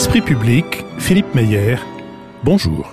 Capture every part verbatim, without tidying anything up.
Esprit public, Philippe Meyer, bonjour.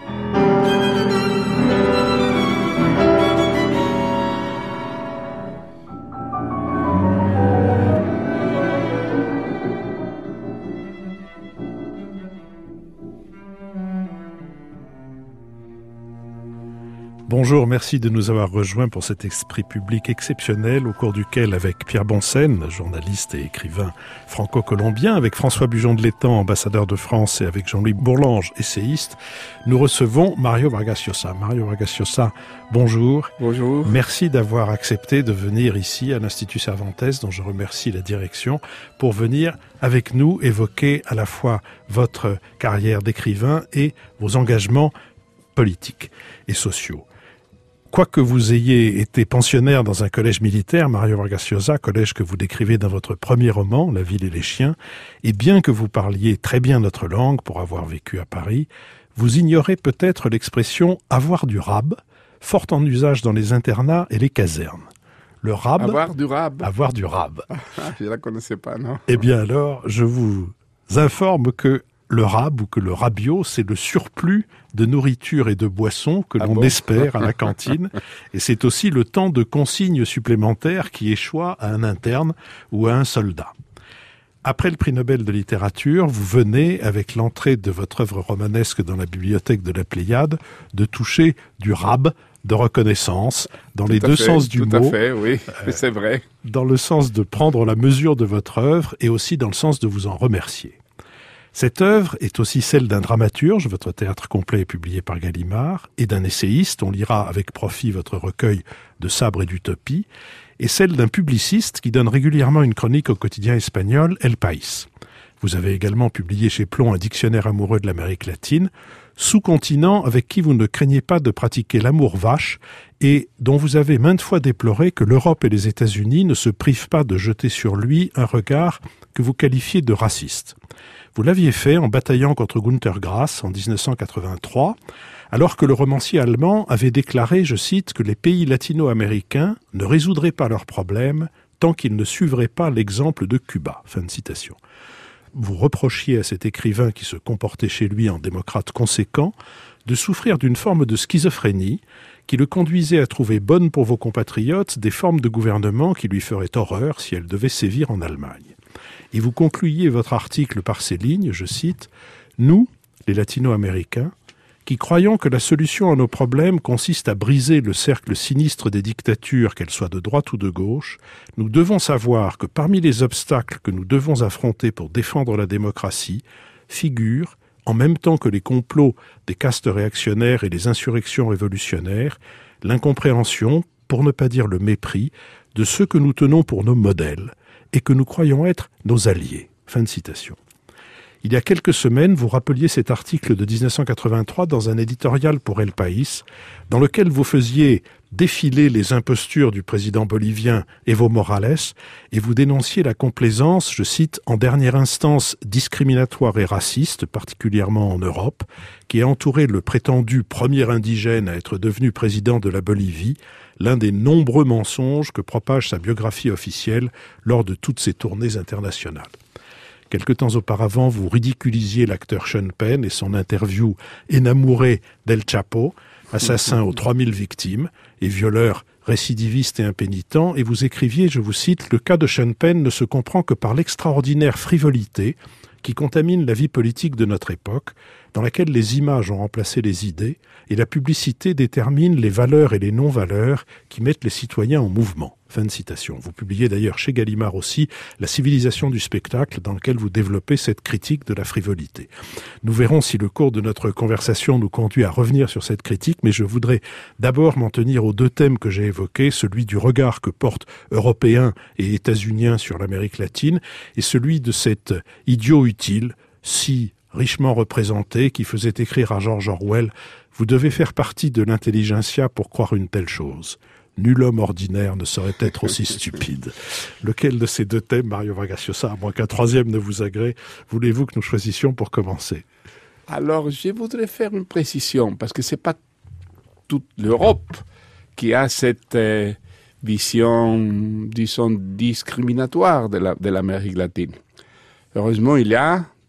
Bonjour, merci de nous avoir rejoints pour cet esprit public exceptionnel au cours duquel, avec Pierre Bonsen, journaliste et écrivain franco-colombien, avec François Bujon de l'Étang, ambassadeur de France, et avec Jean-Louis Bourlange, essayiste, nous recevons Mario Vargas Llosa. Mario Vargas Llosa, bonjour. Bonjour. Merci d'avoir accepté de venir ici à l'Institut Cervantes, dont je remercie la direction, pour venir avec nous évoquer à la fois votre carrière d'écrivain et vos engagements politiques et sociaux. Quoique vous ayez été pensionnaire dans un collège militaire, Mario Vargas Llosa, collège que vous décrivez dans votre premier roman, La ville et les chiens, et bien que vous parliez très bien notre langue pour avoir vécu à Paris, vous ignorez peut-être l'expression « avoir du rab », fort en usage dans les internats et les casernes. Le rab... Avoir du rab. Avoir du rab. Je ne la connaissais pas, non. Eh bien alors, je vous informe que le rab ou que le rabio, c'est le surplus de nourriture et de boissons que ah l'on bon espère à la cantine. Et c'est aussi le temps de consignes supplémentaires qui échoient à un interne ou à un soldat. Après le prix Nobel de littérature, vous venez, avec l'entrée de votre œuvre romanesque dans la bibliothèque de la Pléiade, de toucher du rab, de reconnaissance, dans tout les deux fait, sens du tout mot. Tout à fait, oui, euh, c'est vrai. Dans le sens de prendre la mesure de votre œuvre et aussi dans le sens de vous en remercier. Cette œuvre est aussi celle d'un dramaturge, votre théâtre complet est publié par Gallimard, et d'un essayiste, on lira avec profit votre recueil de Sabre et d'Utopie, et celle d'un publiciste qui donne régulièrement une chronique au quotidien espagnol El País. Vous avez également publié chez Plon un dictionnaire amoureux de l'Amérique latine, sous-continent avec qui vous ne craignez pas de pratiquer l'amour vache et dont vous avez maintes fois déploré que l'Europe et les États-Unis ne se privent pas de jeter sur lui un regard que vous qualifiez de raciste. Vous l'aviez fait en bataillant contre Günter Grass en dix-neuf cent quatre-vingt-trois, alors que le romancier allemand avait déclaré, je cite, que les pays latino-américains ne résoudraient pas leurs problèmes tant qu'ils ne suivraient pas l'exemple de Cuba. Fin de citation. Vous reprochiez à cet écrivain qui se comportait chez lui en démocrate conséquent de souffrir d'une forme de schizophrénie qui le conduisait à trouver bonnes pour vos compatriotes des formes de gouvernement qui lui feraient horreur si elles devaient sévir en Allemagne. Et vous concluiez votre article par ces lignes, je cite, « Nous, les latino-américains, qui croyons que la solution à nos problèmes consiste à briser le cercle sinistre des dictatures, qu'elles soient de droite ou de gauche, nous devons savoir que parmi les obstacles que nous devons affronter pour défendre la démocratie, figurent, en même temps que les complots des castes réactionnaires et les insurrections révolutionnaires, l'incompréhension, pour ne pas dire le mépris, de ceux que nous tenons pour nos modèles, et que nous croyons être nos alliés. » Fin de citation. Il y a quelques semaines, vous rappeliez cet article de dix-neuf cent quatre-vingt-trois dans un éditorial pour El País, dans lequel vous faisiez défiler les impostures du président bolivien Evo Morales, et vous dénonciez la complaisance, je cite, « en dernière instance discriminatoire et raciste, particulièrement en Europe, qui a entouré le prétendu premier indigène à être devenu président de la Bolivie, l'un des nombreux mensonges que propage sa biographie officielle lors de toutes ses tournées internationales. » Quelque temps auparavant, vous ridiculisiez l'acteur Sean Penn et son interview énamouré d'El Chapo, assassin aux trois mille victimes et violeur récidiviste et impénitent, et vous écriviez, je vous cite, « Le cas de Sean Penn ne se comprend que par l'extraordinaire frivolité qui contamine la vie politique de notre époque, dans laquelle les images ont remplacé les idées et la publicité détermine les valeurs et les non-valeurs qui mettent les citoyens en mouvement. » Fin de citation. Vous publiez d'ailleurs chez Gallimard aussi La civilisation du spectacle, dans lequel vous développez cette critique de la frivolité. Nous verrons si le cours de notre conversation nous conduit à revenir sur cette critique, mais je voudrais d'abord m'en tenir aux deux thèmes que j'ai évoqués, celui du regard que portent Européens et États-Uniens sur l'Amérique latine, et celui de cet idiot utile, si richement représenté, qui faisait écrire à George Orwell « Vous devez faire partie de l'intelligentsia pour croire une telle chose. Nul homme ordinaire ne saurait être aussi stupide. » Lequel de ces deux thèmes, Mario Vargas Llosa, à moins qu'un troisième ne vous agrée, voulez-vous que nous choisissions pour commencer? Alors, je voudrais faire une précision, parce que ce n'est pas toute l'Europe qui a cette euh, vision, disons, discriminatoire de, la, de l'Amérique latine. Heureusement, il y a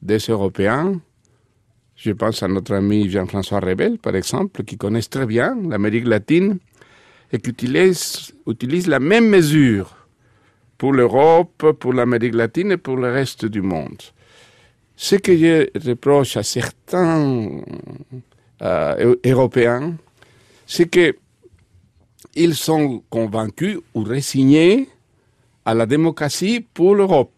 des Européens, je pense à notre ami Jean-François Rebel, par exemple, qui connaissent très bien l'Amérique latine et qui utilise, utilise la même mesure pour l'Europe, pour l'Amérique latine et pour le reste du monde. Ce que je reproche à certains euh, Européens, c'est qu'ils sont convaincus ou résignés à la démocratie pour l'Europe.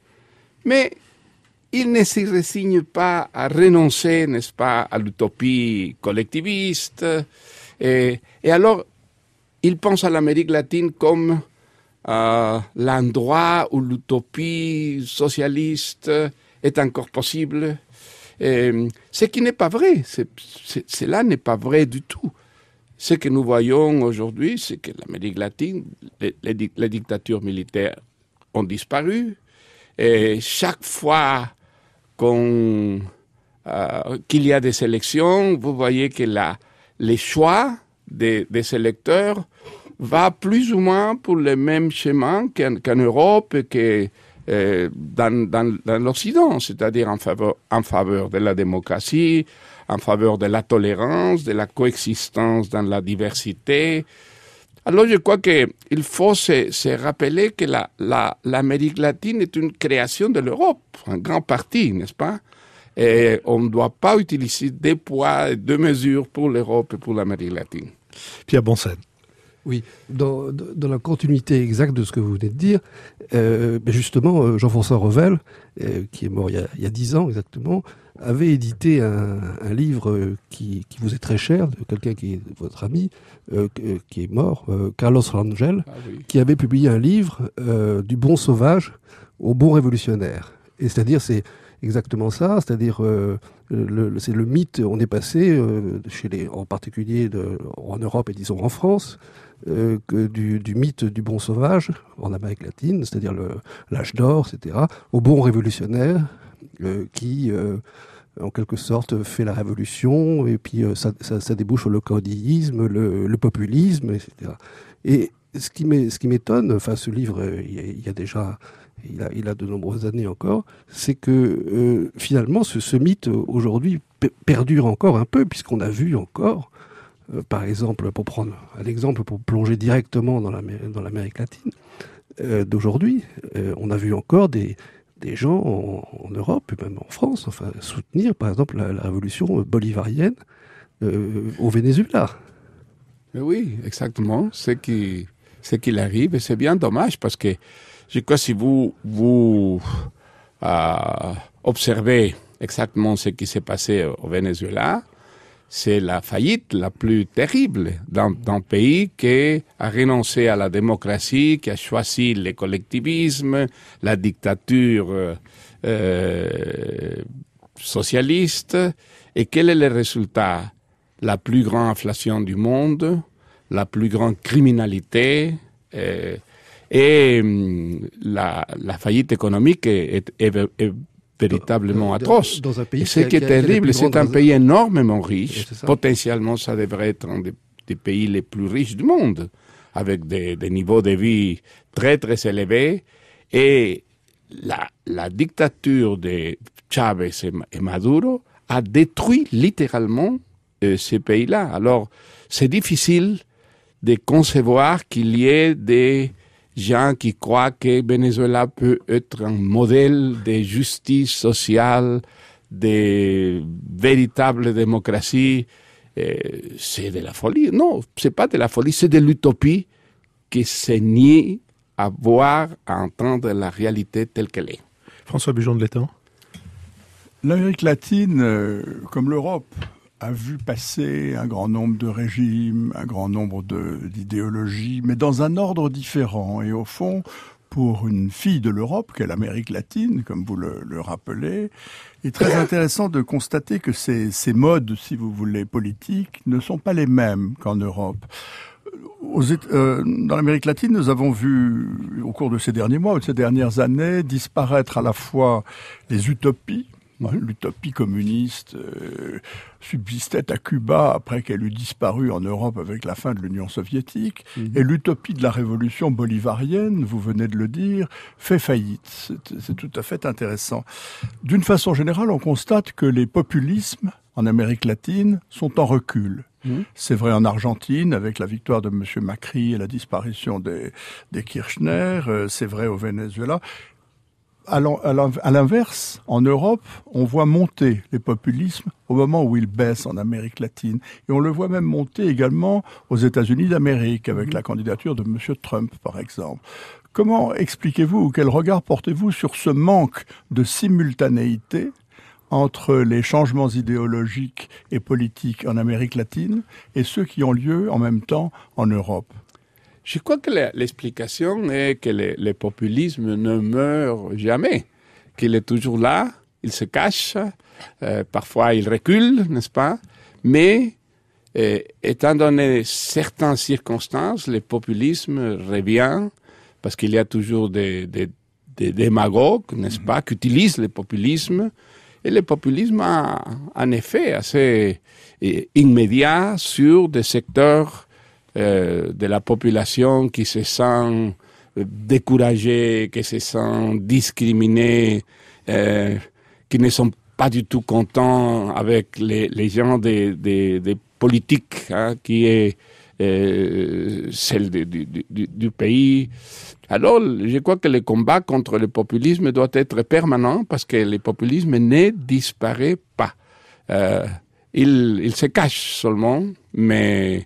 Mais ils ne se résignent pas à renoncer, n'est-ce pas, à l'utopie collectiviste. Et, et alors, ils pensent à l'Amérique latine comme euh, l'endroit où l'utopie socialiste est encore possible. Et, ce qui n'est pas vrai. C'est, c'est, cela n'est pas vrai du tout. Ce que nous voyons aujourd'hui, c'est que l'Amérique latine, les, les, les dictatures militaires ont disparu. Et chaque fois qu'on, euh, qu'il y a des élections, vous voyez que la, les choix des, des électeurs va plus ou moins pour le même chemin qu'en, qu'en Europe et que euh, dans, dans, dans l'Occident, c'est-à-dire en faveur, en faveur de la démocratie, en faveur de la tolérance, de la coexistence dans la diversité. Alors je crois qu'il faut se, se rappeler que la, la, l'Amérique latine est une création de l'Europe, en grande partie, n'est-ce pas? Et on ne doit pas utiliser deux poids et deux mesures pour l'Europe et pour l'Amérique latine. Pierre Boncenne. Oui, dans, dans la continuité exacte de ce que vous venez de dire, euh, justement, Jean-François Revel, euh, qui est mort il y a, il y a dix ans exactement, avait édité un, un livre qui, qui vous est très cher, de quelqu'un qui est votre ami, euh, qui est mort, euh, Carlos Rangel, ah oui. qui avait publié un livre euh, du bon sauvage au bon révolutionnaire. Et c'est-à-dire, c'est exactement ça, c'est-à-dire, euh, le, c'est le mythe, on est passé, euh, chez les, en particulier de, en Europe et disons en France, euh, que du, du mythe du bon sauvage, en Amérique latine, c'est-à-dire le, l'âge d'or, et cetera, au bon révolutionnaire, euh, qui... Euh, en quelque sorte, fait la révolution, et puis euh, ça, ça, ça débouche sur le caudillisme, le, le populisme, et cetera. Et ce qui, ce qui m'étonne, enfin ce livre, euh, il, y a, il y a déjà, il a, il a de nombreuses années encore, c'est que euh, finalement ce, ce mythe aujourd'hui p- perdure encore un peu, puisqu'on a vu encore, euh, par exemple, pour prendre un exemple, pour plonger directement dans, l'Amérique, dans l'Amérique latine euh, d'aujourd'hui, euh, on a vu encore des... des gens en, en Europe, et même en France, enfin, soutenir, par exemple, la, la révolution bolivarienne euh, au Venezuela. Mais oui, exactement. Ce qui, ce qu'il arrive, et c'est bien dommage, parce que je crois que si vous, vous euh, observez exactement ce qui s'est passé au Venezuela, c'est la faillite la plus terrible d'un, d'un pays qui a renoncé à la démocratie, qui a choisi le collectivisme, la dictature euh, socialiste. Et quel est le résultat? La plus grande inflation du monde, la plus grande criminalité euh, et la, la faillite économique est, est, est, est véritablement atroce. Dans un pays et ce qui est terrible, c'est un pays énormément riche. Ça. Potentiellement, ça devrait être un des, des pays les plus riches du monde, avec des, des niveaux de vie très, très élevés. Et la, la dictature de Chavez et Maduro a détruit littéralement euh, ces pays-là. Alors, c'est difficile de concevoir qu'il y ait des gens qui croient que Venezuela peut être un modèle de justice sociale, de véritable démocratie. Euh, c'est de la folie. Non, c'est pas de la folie, c'est de l'utopie qui se nie à voir, à entendre la réalité telle qu'elle est. François Bujon de l'Étang. L'Amérique latine, euh, comme l'Europe, a vu passer un grand nombre de régimes, un grand nombre de, d'idéologies, mais dans un ordre différent. Et au fond, pour une fille de l'Europe, qu'est l'Amérique latine, comme vous le, le rappelez, il est très intéressant de constater que ces, ces modes, si vous voulez, politiques, ne sont pas les mêmes qu'en Europe. Aux, euh, dans l'Amérique latine, nous avons vu, au cours de ces derniers mois ou de ces dernières années, disparaître à la fois les utopies L'utopie communiste euh, subsistait à Cuba après qu'elle eut disparu en Europe avec la fin de l'Union soviétique. Mmh. Et l'utopie de la révolution bolivarienne, vous venez de le dire, fait faillite. C'est, c'est tout à fait intéressant. D'une façon générale, on constate que les populismes en Amérique latine sont en recul. Mmh. C'est vrai en Argentine, avec la victoire de M. Macri et la disparition des, des Kirchner. Euh, c'est vrai au Venezuela. À l'inverse, en Europe, on voit monter les populismes au moment où ils baissent en Amérique latine. Et on le voit même monter également aux États-Unis d'Amérique, avec mmh. la candidature de M. Trump, par exemple. Comment expliquez-vous, ou quel regard portez-vous sur ce manque de simultanéité entre les changements idéologiques et politiques en Amérique latine et ceux qui ont lieu en même temps en Europe? Je crois que l'explication est que le, le populisme ne meurt jamais, qu'il est toujours là, il se cache, euh, parfois il recule, n'est-ce pas? Mais euh, étant donné certaines circonstances, le populisme revient parce qu'il y a toujours des, des, des démagogues, n'est-ce pas, qui utilisent le populisme. Et le populisme a un effet assez euh, immédiat sur des secteurs Euh, de la population qui se sent découragée, qui se sent discriminée, euh, qui ne sont pas du tout contents avec les, les gens des, des, des politiques, hein, qui est euh, celle de, du, du, du pays. Alors, je crois que le combat contre le populisme doit être permanent parce que le populisme ne disparaît pas. Euh, il, il se cache seulement, mais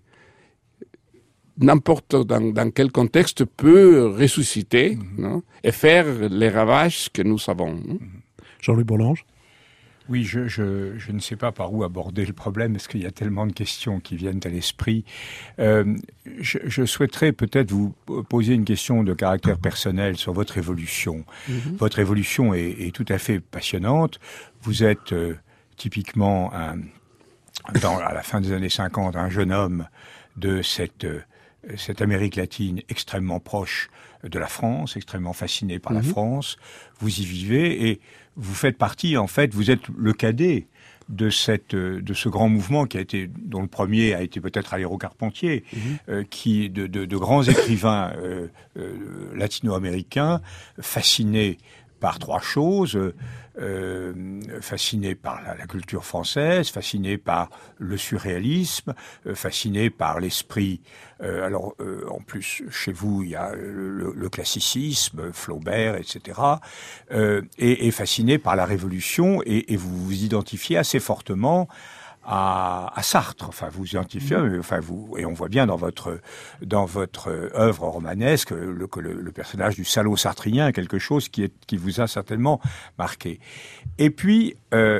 n'importe dans, dans quel contexte peut ressusciter, mmh. non, et faire les ravages que nous savons. Mmh. Jean-Louis Bourlange. Oui, je, je, je ne sais pas par où aborder le problème, parce qu'il y a tellement de questions qui viennent à l'esprit. Euh, je, je souhaiterais peut-être vous poser une question de caractère personnel sur votre évolution. Mmh. Votre évolution est, est tout à fait passionnante. Vous êtes euh, typiquement, un, dans, à la fin des années cinquante, un jeune homme de cette... Euh, cette Amérique latine extrêmement proche de la France, extrêmement fasciné par mmh. la France. Vous y vivez et vous faites partie, en fait, vous êtes le cadet de cette, de ce grand mouvement qui a été, dont le premier a été peut-être Aléro Carpentier, mmh. euh, qui, de, de, de grands écrivains euh, euh, latino-américains fascinés par trois choses, euh, fasciné par la, la culture française, fasciné par le surréalisme, euh, fasciné par l'esprit. Euh, alors, euh, en plus, chez vous, il y a le, le classicisme, Flaubert, et cetera. Euh, et, et fasciné par la Révolution, et, et vous vous identifiez assez fortement à, à Sartre. Enfin, vous identifiez, mmh. enfin vous, et on voit bien dans votre dans votre œuvre romanesque le, que le, le personnage du salaud sartrien est quelque chose qui est qui vous a certainement marqué. Et puis euh,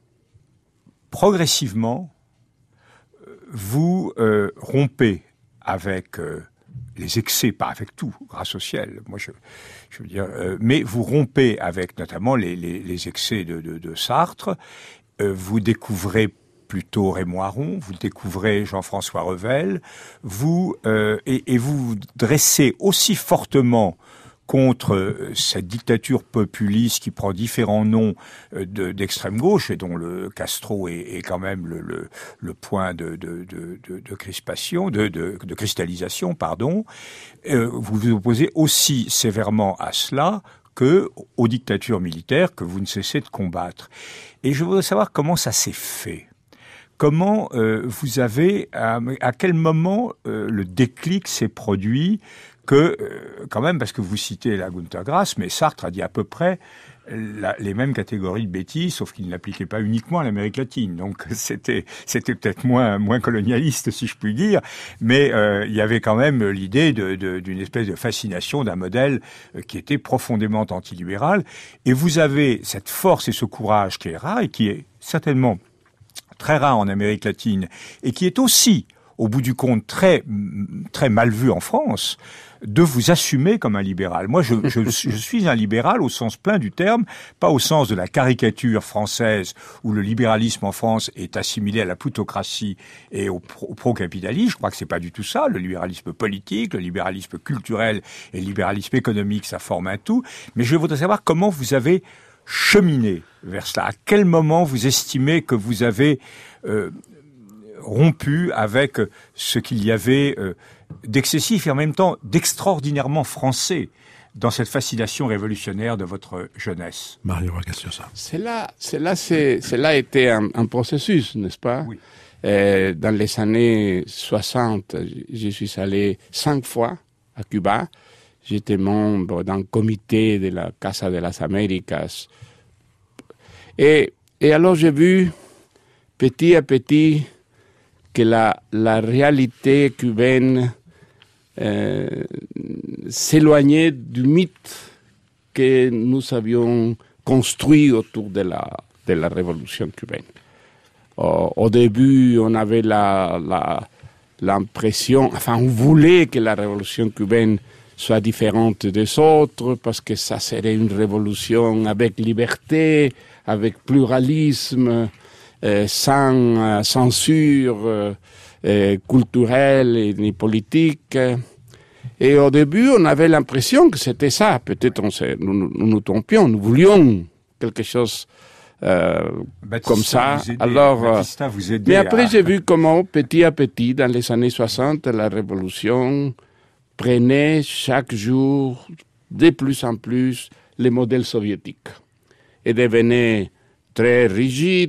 progressivement, vous euh, rompez avec euh, les excès, pas avec tout, grâce au ciel. Moi, je, je veux dire, euh, mais vous rompez avec notamment les, les, les excès de, de, de Sartre. Euh, vous découvrez plutôt Raymond Aron, vous découvrez Jean-François Revel, vous euh, et, et vous vous dressez aussi fortement contre euh, cette dictature populiste qui prend différents noms euh, de, d'extrême gauche et dont le Castro est, est quand même le, le, le point de, de, de, de, de crispation, de, de, de cristallisation, pardon. Euh, vous vous opposez aussi sévèrement à cela que aux dictatures militaires que vous ne cessez de combattre. Et je voudrais savoir comment ça s'est fait. Comment euh, vous avez, à, à quel moment euh, le déclic s'est produit que, euh, quand même, parce que vous citez la Günter Grass, mais Sartre a dit à peu près la, les mêmes catégories de bêtises, sauf qu'il ne l'appliquait pas uniquement à l'Amérique latine. Donc c'était c'était peut-être moins moins colonialiste, si je puis dire, mais euh, il y avait quand même l'idée de, de, d'une espèce de fascination d'un modèle qui était profondément antilibéral. Et vous avez cette force et ce courage qui est rare et qui est certainement très rare en Amérique latine, et qui est aussi, au bout du compte, très très mal vu en France, de vous assumer comme un libéral. Moi, je, je, je suis un libéral au sens plein du terme, pas au sens de la caricature française où le libéralisme en France est assimilé à la plutocratie et au, pro, au pro-capitalisme. Je crois que c'est pas du tout ça. Le libéralisme politique, le libéralisme culturel et le libéralisme économique, ça forme un tout. Mais je voudrais savoir comment vous avez cheminé vers cela? À quel moment vous estimez que vous avez euh, rompu avec ce qu'il y avait euh, d'excessif et en même temps d'extraordinairement français dans cette fascination révolutionnaire de votre jeunesse? Mario Vargas Llosa. Cela, cela, c'est, cela a été un, un processus, n'est-ce pas? Oui. Euh, dans les années soixante, je suis allé cinq fois à Cuba. J'étais membre d'un comité de la Casa de las Américas. Et, et alors j'ai vu petit à petit que la, la réalité cubaine euh, s'éloignait du mythe que nous avions construit autour de la, de la révolution cubaine. Au, au début, on avait la, la, l'impression, enfin, on voulait que la révolution cubaine soit différente des autres, parce que ça serait une révolution avec liberté, avec pluralisme, euh, sans euh, censure euh, euh, culturelle et ni politique. Et au début, on avait l'impression que c'était ça. Peut-être on s'est, nous, nous nous trompions, nous voulions quelque chose euh, comme ça. Vous aidez, Alors, Batista vous aidez mais après, à... j'ai vu comment, petit à petit, dans les années soixante, la révolution prenait chaque jour de plus en plus les modèles soviétiques et devenait très rigide.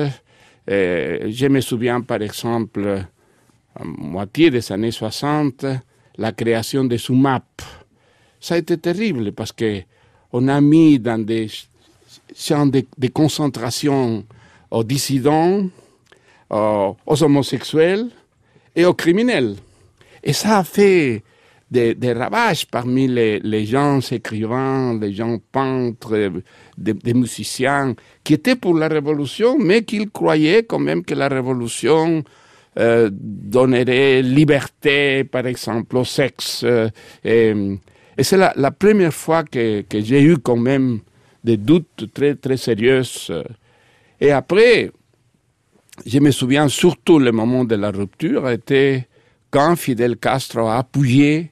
Et je me souviens, par exemple, à moitié des années soixante, la création des SUMAP. Ça a été terrible parce que on a mis dans des champs de, de concentration aux dissidents, aux, aux homosexuels et aux criminels. Et ça a fait des, des ravages parmi les, les gens écrivains, les gens peintres, des, des musiciens, qui étaient pour la révolution, mais qui croyaient quand même que la révolution euh, donnerait liberté, par exemple, au sexe. Euh, et et c'est la, la première fois que, que j'ai eu quand même des doutes très, très sérieux. Et après, je me souviens surtout le moment de la rupture était quand Fidel Castro a appuyé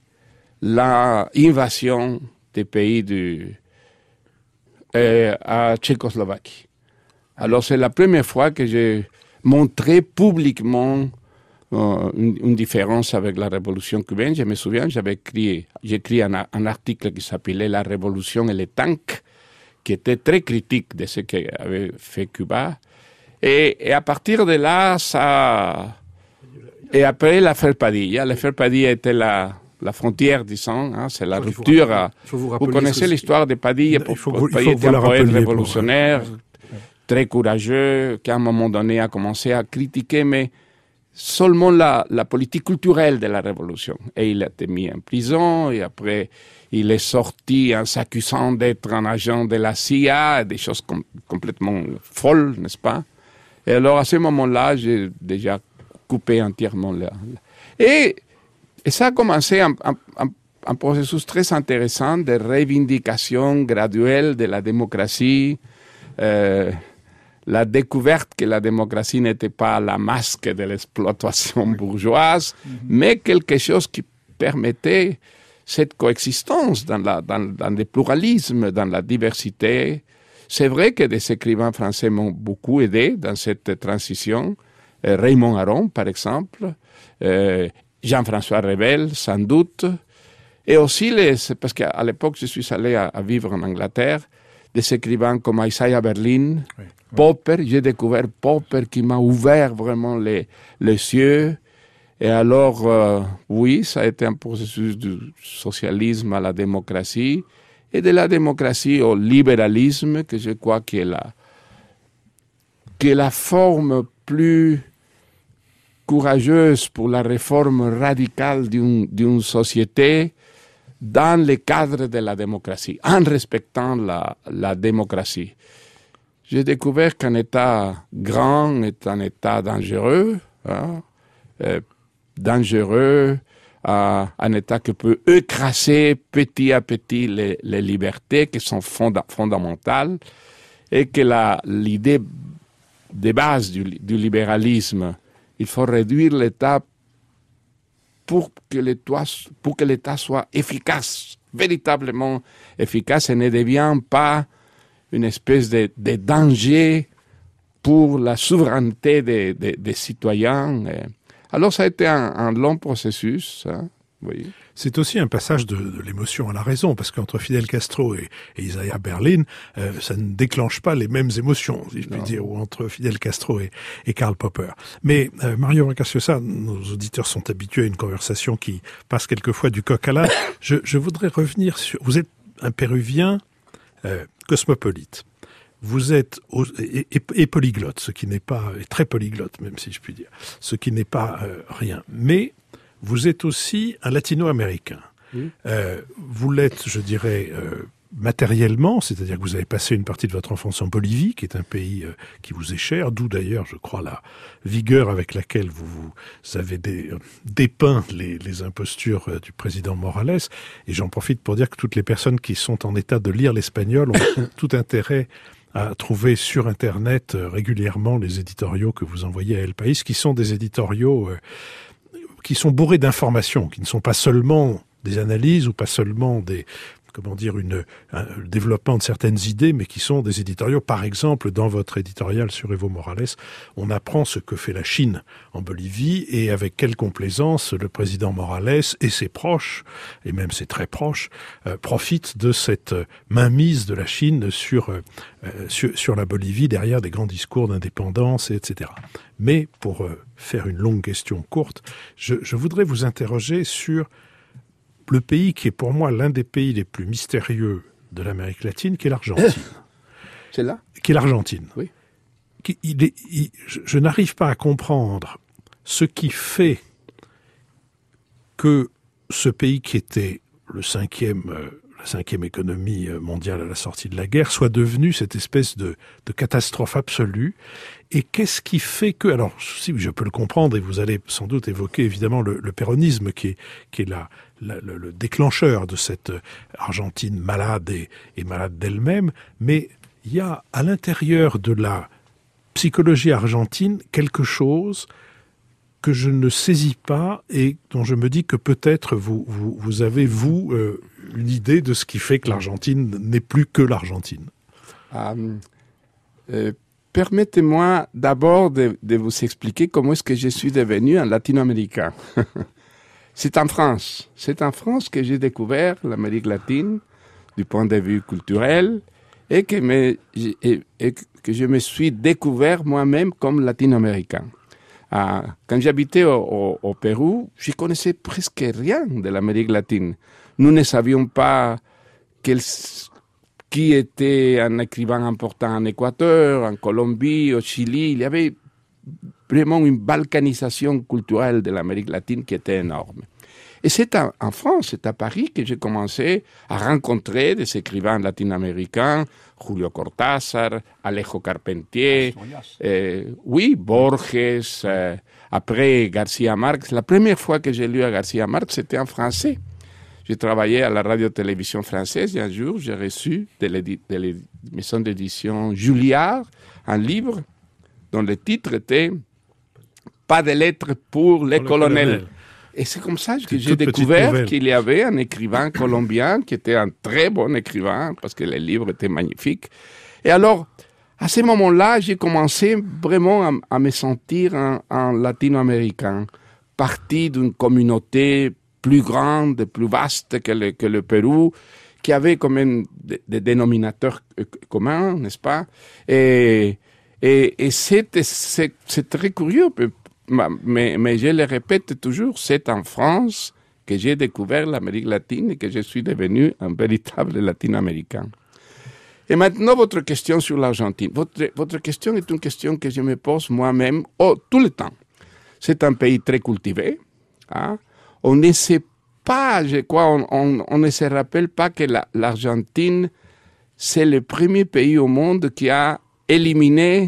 l'invasion des pays du, euh, à Tchécoslovaquie. Alors c'est la première fois que j'ai montré publiquement euh, une, une différence avec la révolution cubaine. Je me souviens, j'avais écrit, j'ai écrit un, un article qui s'appelait « La révolution et les tanks », qui était très critique de ce qu'avait fait Cuba. Et, et à partir de là, ça... Et après, l'affaire Padilla. L'affaire Padilla était la, la frontière, disons, hein, c'est la Il faut rupture. rappeler- à- il faut vous vous rappeler connaissez ce que- l'histoire de Padilla. Il faut que vous- il Padilla faut que était vous la un poète rappeliez pour- révolutionnaire, très courageux, qui à un moment donné a commencé à critiquer, mais seulement la, la politique culturelle de la révolution. Et il a été mis en prison, et après, il est sorti en s'accusant d'être un agent de la C I A, des choses com- complètement folles, n'est-ce pas? Et alors, à ce moment-là, j'ai déjà coupé entièrement la... Et, et ça a commencé un, un, un, un processus très intéressant de revendication graduelle de la démocratie, euh, la découverte que la démocratie n'était pas la masque de l'exploitation bourgeoise, mm-hmm. mais quelque chose qui permettait cette coexistence dans, la, dans, dans le pluralisme, dans la diversité. C'est vrai que des écrivains français m'ont beaucoup aidé dans cette transition. Euh, Raymond Aron, par exemple, euh, Jean-François Revel, sans doute, et aussi, les, parce qu'à l'époque, je suis allé à, à vivre en Angleterre, des écrivains comme Isaiah Berlin, oui, oui. Popper, j'ai découvert Popper qui m'a ouvert vraiment les, les yeux. Et alors, euh, oui, ça a été un processus du socialisme à la démocratie, et de la démocratie au libéralisme, que je crois qui est la, qui est la forme plus courageuse pour la réforme radicale d'une, d'une société dans le cadre de la démocratie, en respectant la, la démocratie. J'ai découvert qu'un État grand est un État dangereux, hein, euh, dangereux, euh, un État qui peut écraser petit à petit les, les libertés qui sont fonda- fondamentales, et que la, l'idée de base du, du libéralisme, il faut réduire l'État pour que l'État, pour que l'État soit efficace, véritablement efficace, et ne devienne pas une espèce de, de danger pour la souveraineté des, des, des citoyens. Alors ça a été un, un long processus. Hein, oui. C'est aussi un passage de, de l'émotion à la raison, parce qu'entre Fidel Castro et, et Isaiah Berlin, euh, ça ne déclenche pas les mêmes émotions, si je puis dire, ou entre Fidel Castro et, et Karl Popper. Mais euh, Mario Vargas Llosa, nos auditeurs sont habitués à une conversation qui passe quelquefois du coq à l'âne. Je, je voudrais revenir sur... Vous êtes un Péruvien euh, cosmopolite. Vous êtes au, et, et, et polyglotte, ce qui n'est pas... et très polyglotte, même si je puis dire, ce qui n'est pas euh, rien. Mais vous êtes aussi un latino-américain. Oui. Euh, vous l'êtes, je dirais, euh, matériellement, c'est-à-dire que vous avez passé une partie de votre enfance en Bolivie, qui est un pays euh, qui vous est cher, d'où d'ailleurs, je crois, la vigueur avec laquelle vous, vous avez des, euh, dépeint les, les impostures euh, du président Morales. Et j'en profite pour dire que toutes les personnes qui sont en état de lire l'espagnol ont tout intérêt à trouver sur Internet euh, régulièrement les éditoriaux que vous envoyez à El País, qui sont des éditoriaux euh, qui sont bourrés d'informations, qui ne sont pas seulement des analyses ou pas seulement des, comment dire, une, un développement de certaines idées, mais qui sont des éditoriaux. Par exemple, dans votre éditorial sur Evo Morales, on apprend ce que fait la Chine en Bolivie et avec quelle complaisance le président Morales et ses proches, et même ses très proches, euh, profitent de cette mainmise de la Chine sur, euh, sur, sur la Bolivie derrière des grands discours d'indépendance, et cetera. Mais pour euh, faire une longue question courte, je, je voudrais vous interroger sur le pays qui est pour moi l'un des pays les plus mystérieux de l'Amérique latine, qui est l'Argentine. C'est là ? Qui est l'Argentine. Oui. Qui, il est, il, je, je n'arrive pas à comprendre ce qui fait que ce pays qui était le cinquième, euh, la cinquième économie mondiale à la sortie de la guerre soit devenu cette espèce de, de catastrophe absolue. Et qu'est-ce qui fait que... Alors, si je peux le comprendre, et vous allez sans doute évoquer évidemment le, le péronisme qui est, qui est la, la, le, le déclencheur de cette Argentine malade et, et malade d'elle-même, mais il y a à l'intérieur de la psychologie argentine quelque chose que je ne saisis pas et dont je me dis que peut-être vous, vous, vous avez, vous, euh, une idée de ce qui fait que l'Argentine n'est plus que l'Argentine. Um, euh, permettez-moi d'abord de, de vous expliquer comment est-ce que je suis devenu un latino-américain. C'est en France. C'est en France que j'ai découvert l'Amérique latine du point de vue culturel et que, me, et, et que je me suis découvert moi-même comme latino-américain. Euh, quand j'habitais au, au, au Pérou, je connaissais presque rien de l'Amérique latine. Nous ne savions pas quel, qui était un écrivain important en Équateur, en Colombie, au Chili. Il y avait vraiment une balkanisation culturelle de l'Amérique latine qui était énorme. Et c'est en, en France, c'est à Paris que j'ai commencé à rencontrer des écrivains latino-américains, Julio Cortázar, Alejo Carpentier, euh, oui, Borges, euh, après Garcia Marques. La première fois que j'ai lu à Garcia Marques, c'était en français. J'ai travaillé à la radio-télévision française et un jour, j'ai reçu de, de la maison d'édition Julliard un livre dont le titre était « Pas de lettres pour les pour colonels ». Colonel. Et c'est comme ça que j'ai découvert qu'il y avait un écrivain colombien qui était un très bon écrivain parce que les livres étaient magnifiques. Et alors, à ce moment-là, j'ai commencé vraiment à, à me sentir un, un latino-américain, parti d'une communauté plus grande, plus vaste que le, que le Pérou, qui avait quand même des, des dénominateurs communs, n'est-ce pas? Et, et, et c'est, c'est, c'est très curieux. Mais, mais je le répète toujours, c'est en France que j'ai découvert l'Amérique latine et que je suis devenu un véritable latino-américain. Et maintenant, votre question sur l'Argentine. Votre, votre question est une question que je me pose moi-même oh, tout le temps. C'est un pays très cultivé. Hein? On ne sait pas, je crois, on, on, on ne se rappelle pas que la, l'Argentine, c'est le premier pays au monde qui a éliminé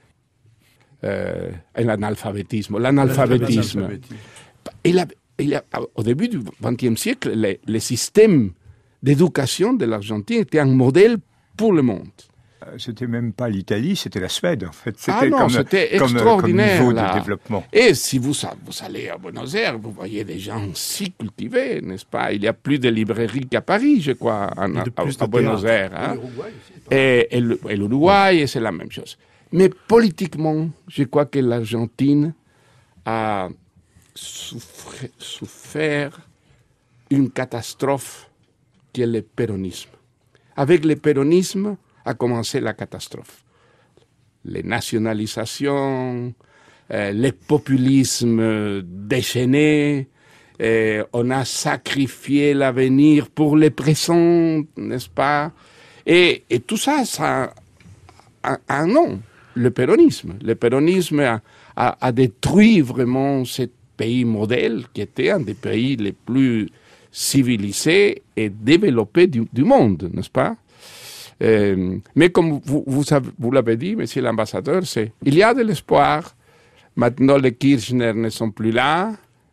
Euh, l'analphabétisme. L'analphabétisme. Il a, il a, au début du vingtième siècle, le, le système d'éducation de l'Argentine était un modèle pour le monde. C'était même pas l'Italie, c'était la Suède, en fait. C'était Ah non, comme, c'était comme, extraordinaire, comme niveau là. de développement. Et si vous, vous allez à Buenos Aires, vous voyez des gens si cultivés, n'est-ce pas? Il y a plus de librairies qu'à Paris, je crois, en, à, à Buenos Aires. Hein? Et, et, le, et l'Uruguay, et c'est la même chose. Mais politiquement, je crois que l'Argentine a souffert, souffert une catastrophe qui est le péronisme. Avec le péronisme a commencé la catastrophe. Les nationalisations, euh, les populismes déchaînés, euh, on a sacrifié l'avenir pour le présent, n'est-ce pas? Et, et tout ça, ça a un nom, le péronisme. Le péronisme a, a, a détruit vraiment ce pays modèle qui était un des pays les plus civilisés et développés du, du monde, n'est-ce pas? Euh, mais comme vous, vous, avez, vous l'avez dit, monsieur l'ambassadeur, c'est, il y a de l'espoir. Maintenant, les Kirchner ne sont plus là.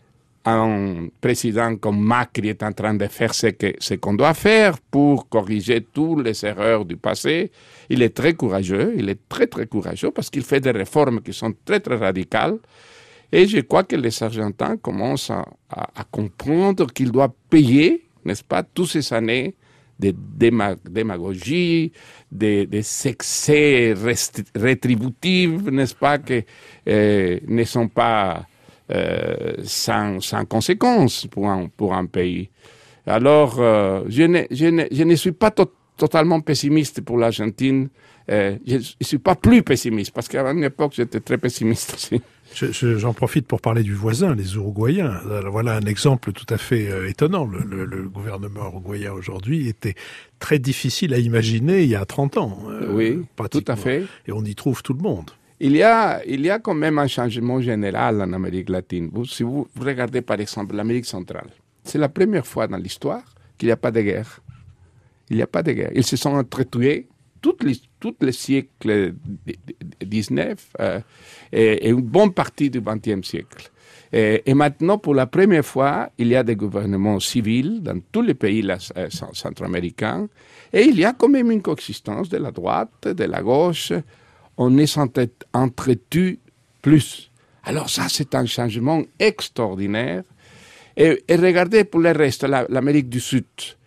Un président comme Macri est en train de faire ce, que, ce qu'on doit faire pour corriger toutes les erreurs du passé. Il est très courageux, il est très très courageux parce qu'il fait des réformes qui sont très très radicales. Et je crois que les Argentins commencent à, à, à comprendre qu'ils doivent payer, n'est-ce pas, toutes ces années de déma- démagogie, des de excès rétributifs, n'est-ce pas, qui euh, ne sont pas euh, sans, sans conséquences pour un, pour un pays. Alors, euh, je, ne, je, ne, je ne suis pas to- totalement pessimiste pour l'Argentine. Euh, je ne suis pas plus pessimiste, parce qu'à une époque, j'étais très pessimiste aussi. Je, je, j'en profite pour parler du voisin, les Uruguayens. Alors, voilà un exemple tout à fait euh, étonnant. Le, le, le gouvernement uruguayen aujourd'hui était très difficile à imaginer il y a trente ans. Euh, oui, tout à fait. Et on y trouve tout le monde. Il y a, il y a quand même un changement général en Amérique latine. Vous, si vous regardez par exemple l'Amérique centrale, c'est la première fois dans l'histoire qu'il n'y a pas de guerre. Il n'y a pas de guerre. Ils se sont entretués tous les, tous les siècles dix-neuf euh, et, et une bonne partie du vingtième siècle. Et, et maintenant, pour la première fois, il y a des gouvernements civils dans tous les pays là, euh, centra-américains et il y a quand même une coexistence de la droite, de la gauche. On est entretenu plus. Alors ça, c'est un changement extraordinaire. Et, et regardez pour le reste, la, l'Amérique du Sud.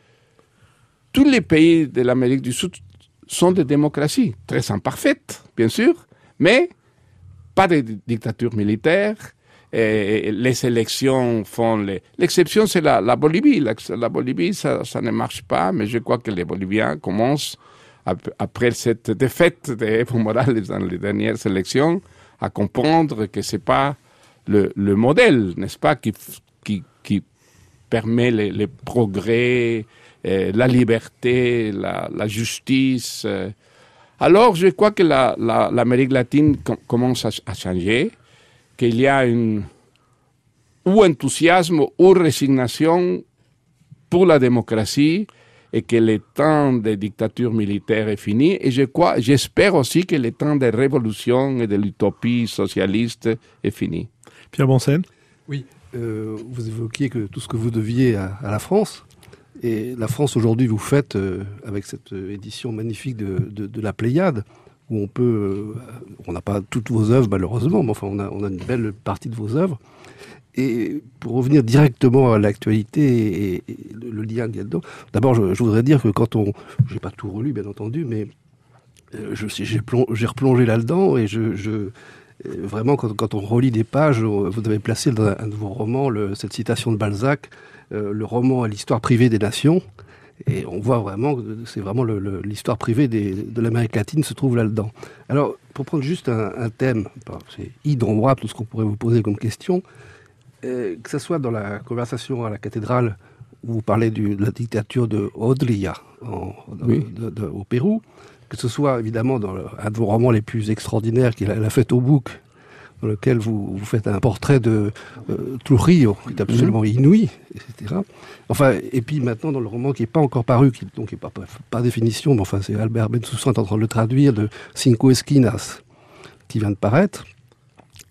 Tous les pays de l'Amérique du Sud sont des démocraties, très imparfaites, bien sûr, mais pas de dictature militaire. Et les élections font... Les... L'exception, c'est la, la Bolivie. La, la Bolivie, ça, ça ne marche pas, mais je crois que les Boliviens commencent, après cette défaite d'Evo Morales dans les dernières élections, à comprendre que ce n'est pas le, le modèle, n'est-ce pas, qui, qui, qui permet les, les progrès, euh, la liberté, la, la justice. Euh. Alors, je crois que la, la, l'Amérique latine com- commence à, à changer, qu'il y a une, ou enthousiasme ou résignation pour la démocratie et que le temps des dictatures militaires est fini. Et je crois, j'espère aussi que le temps des révolutions et de l'utopie socialiste est fini. Pierre Bonsen ? Oui, euh, vous évoquiez que tout ce que vous deviez à, à la France. Et la France, aujourd'hui, vous faites, euh, avec cette édition magnifique de, de, de la Pléiade, où on peut... Euh, on n'a pas toutes vos œuvres, malheureusement, mais enfin, on a, on a une belle partie de vos œuvres. Et pour revenir directement à l'actualité et, et le, le lien qu'il y a dedans, d'abord, je, je voudrais dire que quand on... J'ai pas tout relu, bien entendu, mais euh, je, j'ai, plong, j'ai replongé là-dedans et je... je vraiment, quand, quand on relit des pages, vous avez placé dans un de vos romans le, cette citation de Balzac, euh, le roman à l'histoire privée des nations. Et on voit vraiment que c'est vraiment le, le, l'histoire privée des, de l'Amérique latine se trouve là-dedans. Alors, pour prendre juste un, un thème, c'est innombrable tout ce qu'on pourrait vous poser comme question, euh, que ce soit dans la conversation à la cathédrale où vous parlez du, de la dictature de Hodria en, oui. de, de, au Pérou, que ce soit évidemment dans le, un de vos romans les plus extraordinaires, qui est La, la fête au bouc, dans lequel vous, vous faites un portrait de euh, Trujillo, qui est absolument mmh. inouï, et cetera. Enfin, et puis maintenant, dans le roman qui n'est pas encore paru, qui donc n'est pas, pas, pas définition, mais enfin, c'est Albert Bensoussan est en train de le traduire, de Cinco Esquinas, qui vient de paraître.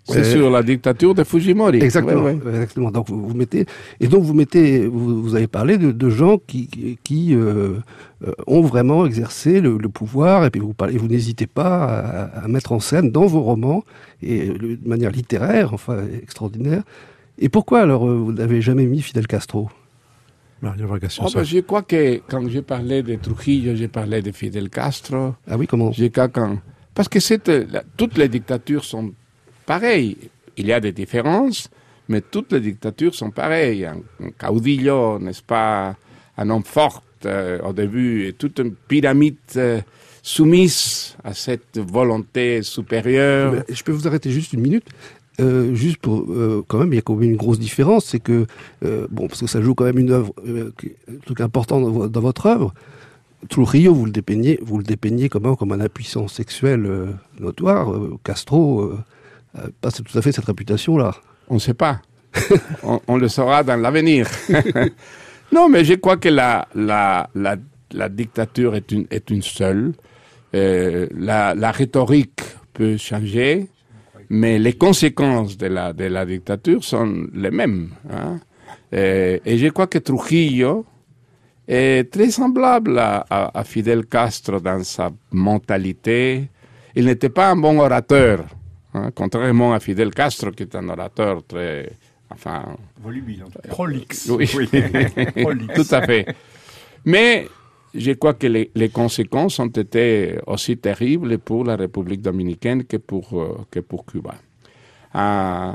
C'est Euh, sur la dictature de Fujimori. Exactement, Ouais, ouais. exactement. Donc vous, vous mettez et donc vous mettez, vous, vous avez parlé de, de gens qui qui, qui, euh, euh, ont vraiment exercé le, le pouvoir et puis vous parlez, vous n'hésitez pas à, à mettre en scène dans vos romans et de manière littéraire, enfin extraordinaire. Et pourquoi alors euh, vous n'avez jamais mis Fidel Castro? Mario Vargas Oh, Llosa. ben, je crois que quand je parlais de Trujillo, j'ai parlé de Fidel Castro. Ah oui, comment? Je crois quand... Parce que c'est, euh, la- toutes les dictatures sont pareilles. Il y a des différences, mais toutes les dictatures sont pareilles. Un, un caudillo, n'est-ce pas, un homme fort euh, au début, et toute une pyramide euh, soumise à cette volonté supérieure. Mais je peux vous arrêter juste une minute. Euh, juste pour euh, quand même, il y a quand même une grosse différence, c'est que euh, bon, parce que ça joue quand même une œuvre, euh, qui- un truc important dans, vo- dans votre œuvre. Trujillo, vous le dépeignez, vous le dépeignez comme un, comme un impuissant sexuel euh, notoire. Euh, Castro euh, a pas tout à fait cette réputation-là. On ne sait pas. on, on le saura dans l'avenir. Non, mais je crois que la, la, la, la dictature est une, est une seule. Euh, la, la rhétorique peut changer, mais les conséquences de la, de la dictature sont les mêmes. Hein. Et, et je crois que Trujillo est très semblable à, à, à Fidel Castro dans sa mentalité. Il n'était pas un bon orateur, hein, contrairement à Fidel Castro, qui est un orateur très... Enfin... Volubile, en tout cas. Prolixe. Oui, Prolixe. tout à fait. Mais je crois que les, les conséquences ont été aussi terribles pour la République dominicaine que pour, euh, que pour Cuba. Euh,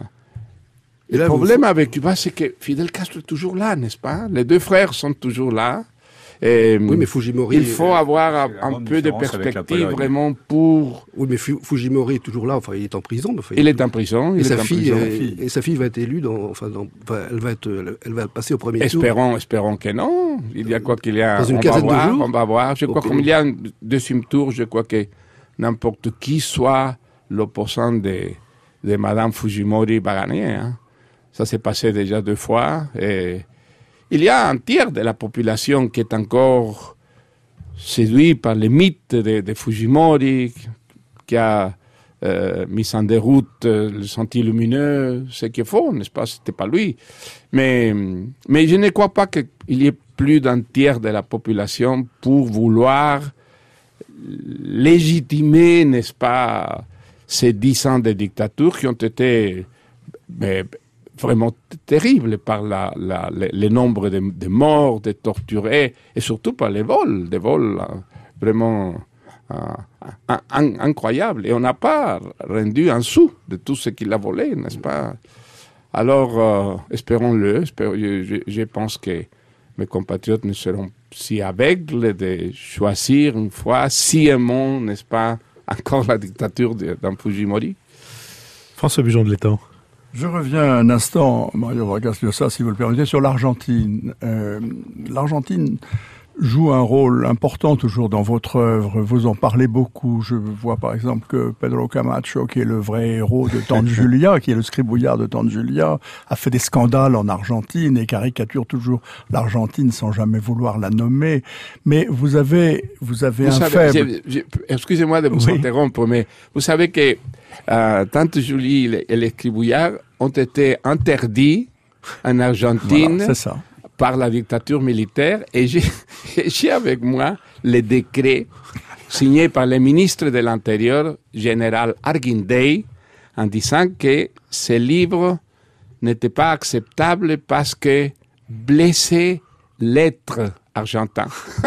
Et le là, vous- problème avec Cuba, c'est que Fidel Castro est toujours là, n'est-ce pas? Les deux frères sont toujours là. Et, Oui, mais Fujimori. il faut avoir c'est la un grande peu de différence avec la perspective Pologne. vraiment pour... Oui, mais Fu- Fujimori est toujours là. Enfin, il est en prison. Mais enfin, Il est en prison. et Il sa est en fille, prison. euh, et sa fille va être élue dans. Enfin, dans, enfin, elle va être, elle va passer au premier tour. Espérons, espérons que non. Il y a quoi qu'il y a. Dans une on quinzaine de va voir, jours. on va voir. Je crois Ok. qu'il y a un deuxième tour, je crois que n'importe qui soit l'opposant de, de Madame Fujimori va gagner. Hein. Ça s'est passé déjà deux fois. Et il y a un tiers de la population qui est encore séduit par les mythes de, de Fujimori, qui a euh, mis en déroute euh, le sentier lumineux, ce qu'il faut, n'est-ce pas? C'était pas lui. Mais, mais je ne crois pas qu'il y ait plus d'un tiers de la population pour vouloir légitimer, n'est-ce pas, ces dix ans de dictature qui ont été mais, vraiment terribles par la, la, le, le nombre de, de morts, de torturés, et surtout par les vols, des vols euh, vraiment euh, un, un, incroyables. Et on n'a pas rendu un sou de tout ce qu'il a volé, n'est-ce pas? Alors, euh, espérons-le. Espérons, je, je, je pense que mes compatriotes ne seront si aveugles de choisir une fois sciemment, n'est-ce pas, encore la dictature d'un Fujimori. François Bujon de l'Étang. Je reviens un instant, Mario Vargas Llosa, si vous le permettez, sur l'Argentine. Euh, L'Argentine joue un rôle important toujours dans votre œuvre. Vous en parlez beaucoup. Je vois par exemple que Pedro Camacho, qui est le vrai héros de Tante Julia, qui est le scribouillard de Tante Julia, a fait des scandales en Argentine et caricature toujours l'Argentine sans jamais vouloir la nommer. Mais vous avez, vous avez Vous un savez, faible. je- je- excusez-moi de vous Oui. interrompre, mais vous savez que euh, Tante Julie et les cribouillards ont été interdits en Argentine Voilà, c'est ça. par la dictature militaire, et j'ai j'ai avec moi les décrets signés par le ministre de l'Intérieur, général Arguindey, en disant que ces livres n'étaient pas acceptables parce que blessaient l'être argentin.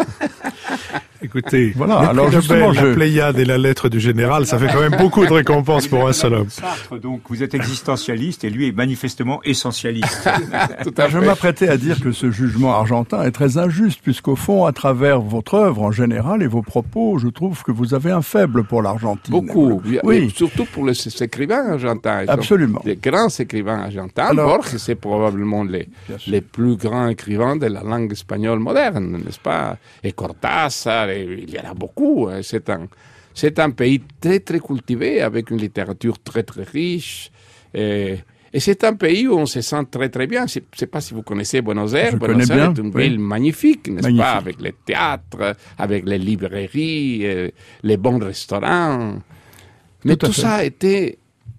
Écoutez, Voilà, les alors prix justement, Nobel, je- la Pléiade et la lettre du général, ça fait quand même beaucoup de récompenses pour un seul homme. Sartre, donc vous êtes existentialiste et lui est manifestement essentialiste. Tout à Je fait. m'apprêtais à dire que ce jugement argentin est très injuste, puisqu'au fond, à travers votre œuvre en général et vos propos, je trouve que vous avez un faible pour l'Argentine. Beaucoup, Oui, surtout pour les écrivains argentins. Ils sont absolument. des grands écrivains argentins. Alors- Borges, c'est probablement les, Bien sûr. les plus grands écrivains de la langue espagnole moderne, n'est-ce pas? Et Cortázar, et il y en a beaucoup. hein. C'est un, c'est un pays très, très cultivé, avec une littérature très, très riche. Et, et c'est un pays où on se sent très, très bien. Je ne sais pas si vous connaissez Buenos Aires. Je Buenos connais Aires bien, est une oui. ville magnifique, n'est-ce Magnifique. pas? Avec les théâtres, avec les librairies, euh, les bons restaurants. Mais Tout à tout fait. ça a été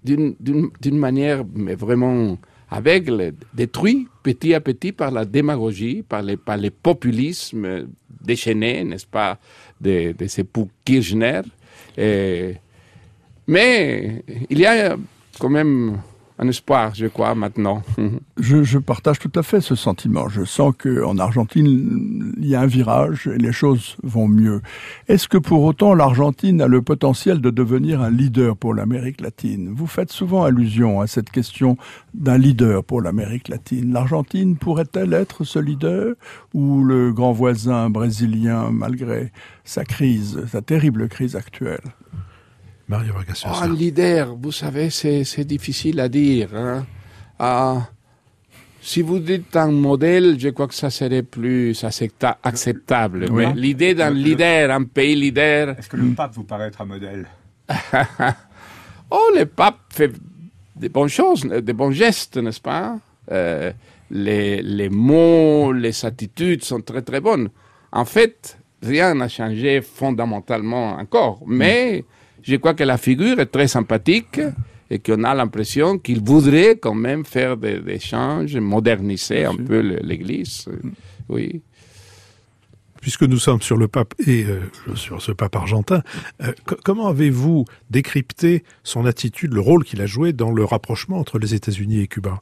d'une, d'une, d'une manière mais vraiment aveugle, détruit petit à petit par la démagogie, par les, par les populismes déchaînés, n'est-ce pas, de, de ces époux Kirchner. Et, mais il y a quand même un espoir, je crois, maintenant. Je, je partage tout à fait ce sentiment. Je sens qu'en Argentine, il y a un virage et les choses vont mieux. Est-ce que pour autant l'Argentine a le potentiel de devenir un leader pour l'Amérique latine? Vous faites souvent allusion à cette question d'un leader pour l'Amérique latine. L'Argentine pourrait-elle être ce leader ou le grand voisin brésilien, malgré sa crise, sa terrible crise actuelle? Mario Vargas Llosa. Oh, un leader, vous savez, c'est, c'est difficile à dire. Hein. Ah, si vous dites un modèle, je crois que ça serait plus accepta- acceptable. Oui. Mais l'idée d'un Le- leader, un pays leader... Est-ce que le pape vous paraît être un modèle? Oh, le pape fait des bonnes choses, des bons gestes, n'est-ce pas? euh, les, les mots, les attitudes sont très très bonnes. En fait, rien n'a changé fondamentalement encore, mais... Je crois que la figure est très sympathique et qu'on a l'impression qu'il voudrait quand même faire des, des changes, moderniser un peu le, l'Église. Oui. Puisque nous sommes sur le pape et euh, sur ce pape argentin, euh, c- comment avez-vous décrypté son attitude, le rôle qu'il a joué dans le rapprochement entre les États-Unis et Cuba?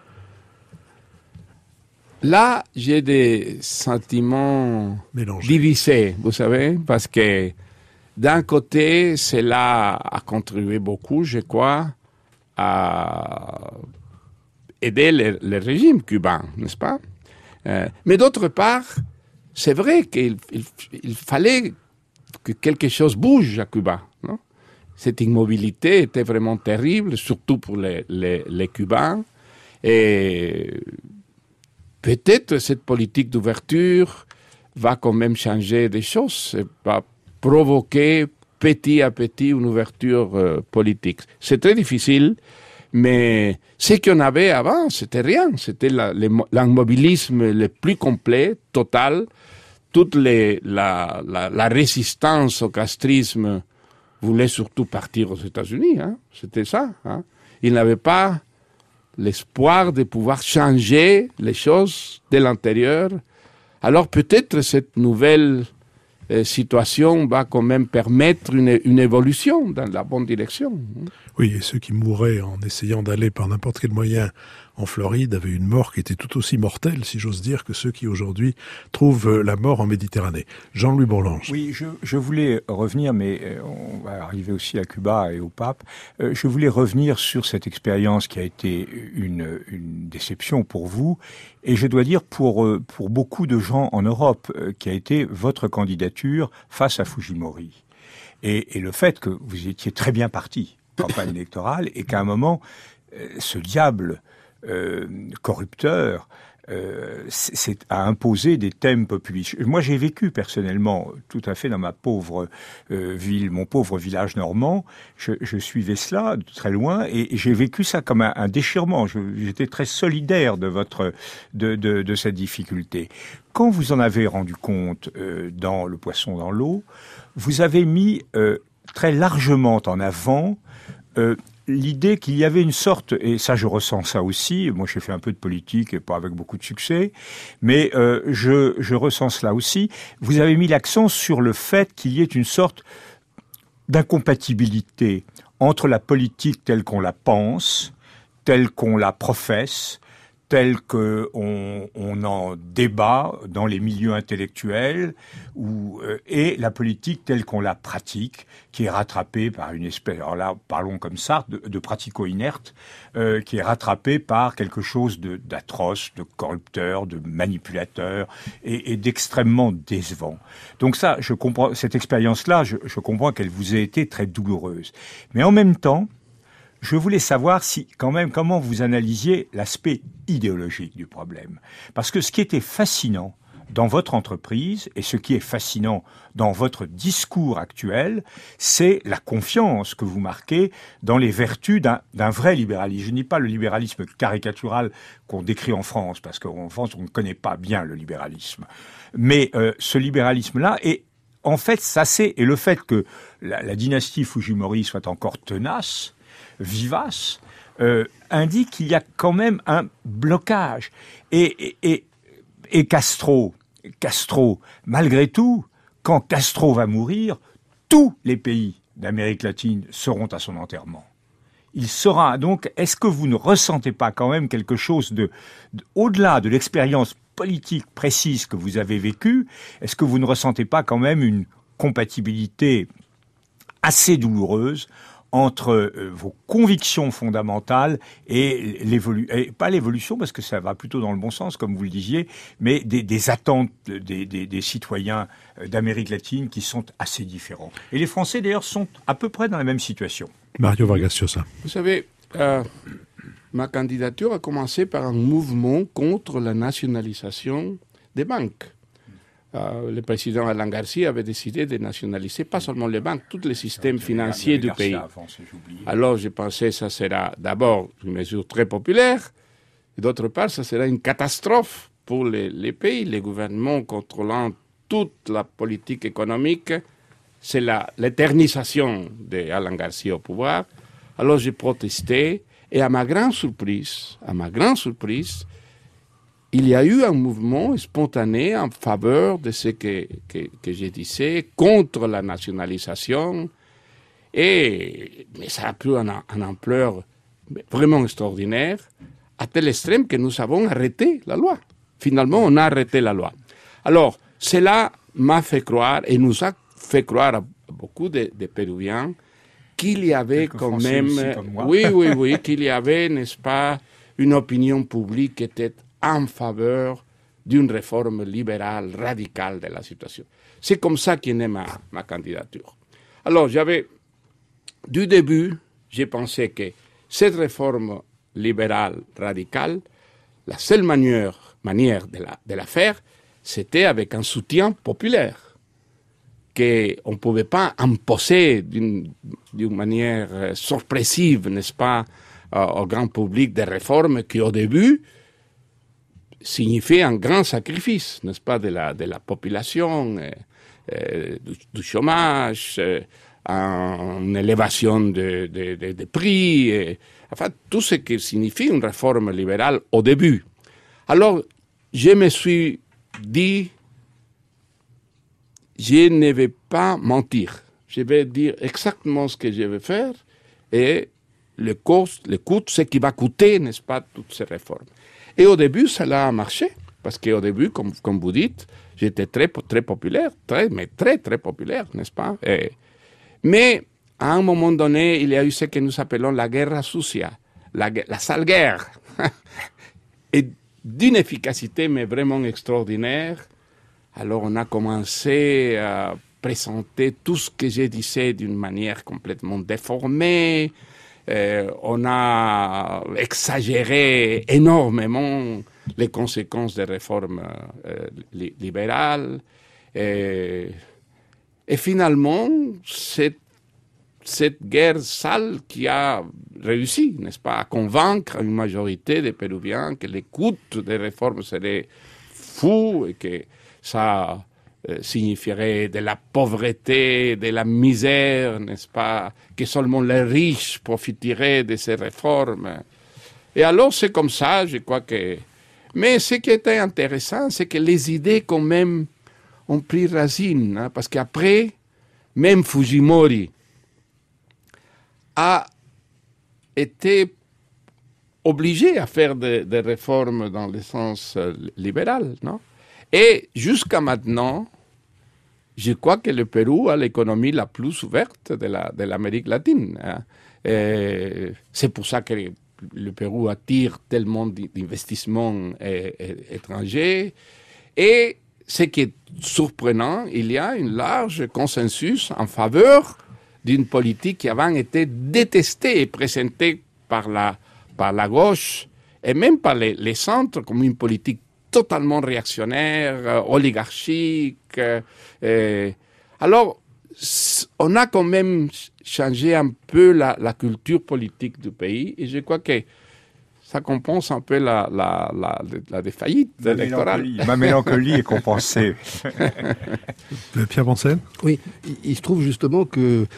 Là, j'ai des sentiments Mélangés. divisés, vous savez, parce que d'un côté, cela a contribué beaucoup, je crois, à aider le, le régime cubain, n'est-ce pas? Euh, mais d'autre part, c'est vrai qu'il il, il fallait que quelque chose bouge à Cuba, non? Cette immobilité était vraiment terrible, surtout pour les, les, les Cubains. Et peut-être cette politique d'ouverture va quand même changer des choses, va provoquer petit à petit une ouverture euh, politique. C'est très difficile, mais ce qu'on avait avant, c'était rien. C'était la, le, l'immobilisme le plus complet, total. Toute les, la, la, la résistance au castrisme voulait surtout partir aux États-Unis. Hein. C'était ça. Hein. Il n'avait pas l'espoir de pouvoir changer les choses de l'intérieur. Alors peut-être cette nouvelle euh, situation va quand même permettre une, une évolution dans la bonne direction. Oui, et ceux qui mouraient en essayant d'aller par n'importe quel moyen en Floride avaient une mort qui était tout aussi mortelle, si j'ose dire, que ceux qui aujourd'hui trouvent la mort en Méditerranée. Jean-Louis Bourlange. Oui, je, je voulais revenir, mais euh, on va arriver aussi à Cuba et au pape. Euh, je voulais revenir sur cette expérience qui a été une, une déception pour vous, et je dois dire pour, euh, pour beaucoup de gens en Europe, euh, qui a été votre candidature face à Fujimori. Et, et le fait que vous étiez très bien parti, campagne électorale, et qu'à un moment, euh, ce diable euh, corrupteur euh, c'est à imposer des thèmes populistes. Moi, j'ai vécu personnellement, tout à fait dans ma pauvre euh, ville, mon pauvre village normand, je, je suivais cela de très loin, et, et j'ai vécu ça comme un, un déchirement. Je, j'étais très solidaire de votre, de, de, de cette difficulté. Quand vous en avez rendu compte euh, dans Le Poisson dans l'eau, vous avez mis euh, très largement en avant euh, l'idée qu'il y avait une sorte, et ça je ressens ça aussi, moi j'ai fait un peu de politique et pas avec beaucoup de succès, mais euh, je, je ressens cela aussi, vous avez mis l'accent sur le fait qu'il y ait une sorte d'incompatibilité entre la politique telle qu'on la pense, telle qu'on la professe, telle qu'on on en débat dans les milieux intellectuels, ou, euh, et la politique telle qu'on la pratique, qui est rattrapée par une espèce, alors là, parlons comme ça, de, de pratico-inerte, euh, qui est rattrapée par quelque chose de, d'atroce, de corrupteur, de manipulateur, et, et d'extrêmement décevant. Donc ça, je comprends, cette expérience-là, je, je comprends qu'elle vous ait été très douloureuse. Mais en même temps, je voulais savoir si, quand même, comment vous analysiez l'aspect idéologique du problème. Parce que ce qui était fascinant dans votre entreprise, et ce qui est fascinant dans votre discours actuel, c'est la confiance que vous marquez dans les vertus d'un, d'un vrai libéralisme. Je ne dis pas le libéralisme caricatural qu'on décrit en France, parce qu'en France, on ne connaît pas bien le libéralisme. Mais euh, ce libéralisme-là est, en fait, ça c'est, et le fait que la, la dynastie Fujimori soit encore tenace, vivace, euh, indique qu'il y a quand même un blocage. Et, et, et, et Castro, Castro, malgré tout, quand Castro va mourir, tous les pays d'Amérique latine seront à son enterrement. Il sera donc, est-ce que vous ne ressentez pas quand même quelque chose de, de au-delà de l'expérience politique précise que vous avez vécue, est-ce que vous ne ressentez pas quand même une compatibilité assez douloureuse entre euh, vos convictions fondamentales et l'évolution, pas l'évolution parce que ça va plutôt dans le bon sens comme vous le disiez, mais des, des attentes des, des, des citoyens d'Amérique latine qui sont assez différents. Et les Français d'ailleurs sont à peu près dans la même situation. Mario Vargas Llosa. Vous savez, euh, ma candidature a commencé par un mouvement contre la nationalisation des banques. Euh, le président Alan Garcia avait décidé de nationaliser pas seulement les banques, tous les systèmes financiers du pays. Alors je pensais que ça sera d'abord une mesure très populaire, et d'autre part, ça sera une catastrophe pour les, les pays, les gouvernements contrôlant toute la politique économique. C'est la, l'éternisation d'Alan Garcia au pouvoir. Alors j'ai protesté, et à ma grande surprise, à ma grande surprise, il y a eu un mouvement spontané en faveur de ce que, que, que je disais, contre la nationalisation. Et, mais ça a pris une, une ampleur vraiment extraordinaire, à tel extrême que nous avons arrêté la loi. Finalement, on a arrêté la loi. Alors, cela m'a fait croire, et nous a fait croire à beaucoup de, de Péruviens, qu'il y avait Quelques quand Français même... aussi, comme moi. Oui, oui, oui, qu'il y avait, n'est-ce pas, une opinion publique qui était en faveur d'une réforme libérale radicale de la situation. C'est comme ça qu'est née ma, ma candidature. Alors, j'avais, du début, j'ai pensé que cette réforme libérale radicale, la seule manière, manière de, la, de la faire, c'était avec un soutien populaire, qu'on ne pouvait pas imposer d'une, d'une manière sorpressive, n'est-ce pas, euh, au grand public des réformes qui, au début, signifiait un grand sacrifice, n'est-ce pas, de la, de la population, euh, euh, du, du chômage, euh, une élévation des de, de, de prix, et, enfin, tout ce que signifie une réforme libérale au début. Alors, je me suis dit, je ne vais pas mentir, je vais dire exactement ce que je vais faire et le coût, le coût, ce qui va coûter, n'est-ce pas, toutes ces réformes. Et au début, cela a marché, parce qu'au début, comme, comme vous dites, j'étais très, très populaire, très, mais très, très populaire, n'est-ce pas? Et, mais à un moment donné, il y a eu ce que nous appelons la guerra sucia, la, la sale guerre, et d'une efficacité, mais vraiment extraordinaire. Alors on a commencé à présenter tout ce que je disais d'une manière complètement déformée. Euh, on a exagéré énormément les conséquences des réformes euh, li- libérales. Et, et finalement, cette, cette guerre sale qui a réussi, n'est-ce pas, à convaincre une majorité des Péruviens que les coûts des réformes seraient fous et que ça euh, signifierait de la pauvreté, de la misère, n'est-ce pas, que seulement les riches profiteraient de ces réformes. Et alors, c'est comme ça, je crois que... Mais ce qui était intéressant, c'est que les idées, quand même, ont pris racine, hein, parce qu'après, même Fujimori a été obligé à faire des de réformes dans le sens euh, libéral, non? Et jusqu'à maintenant, je crois que le Pérou a l'économie la plus ouverte de, la, de l'Amérique latine. Hein. Et c'est pour ça que le Pérou attire tellement d'investissements étrangers. Et ce qui est surprenant, il y a un large consensus en faveur d'une politique qui avant était détestée et présentée par la, par la gauche et même par les, les centres comme une politique totalement réactionnaire, euh, oligarchique. Euh, euh, alors, on a quand même changé un peu la, la culture politique du pays et je crois que ça compense un peu la, la, la, la défaillite ma électorale. Mélancolie, ma mélancolie est compensée. Pierre Bancel ? Oui, il, il se trouve justement que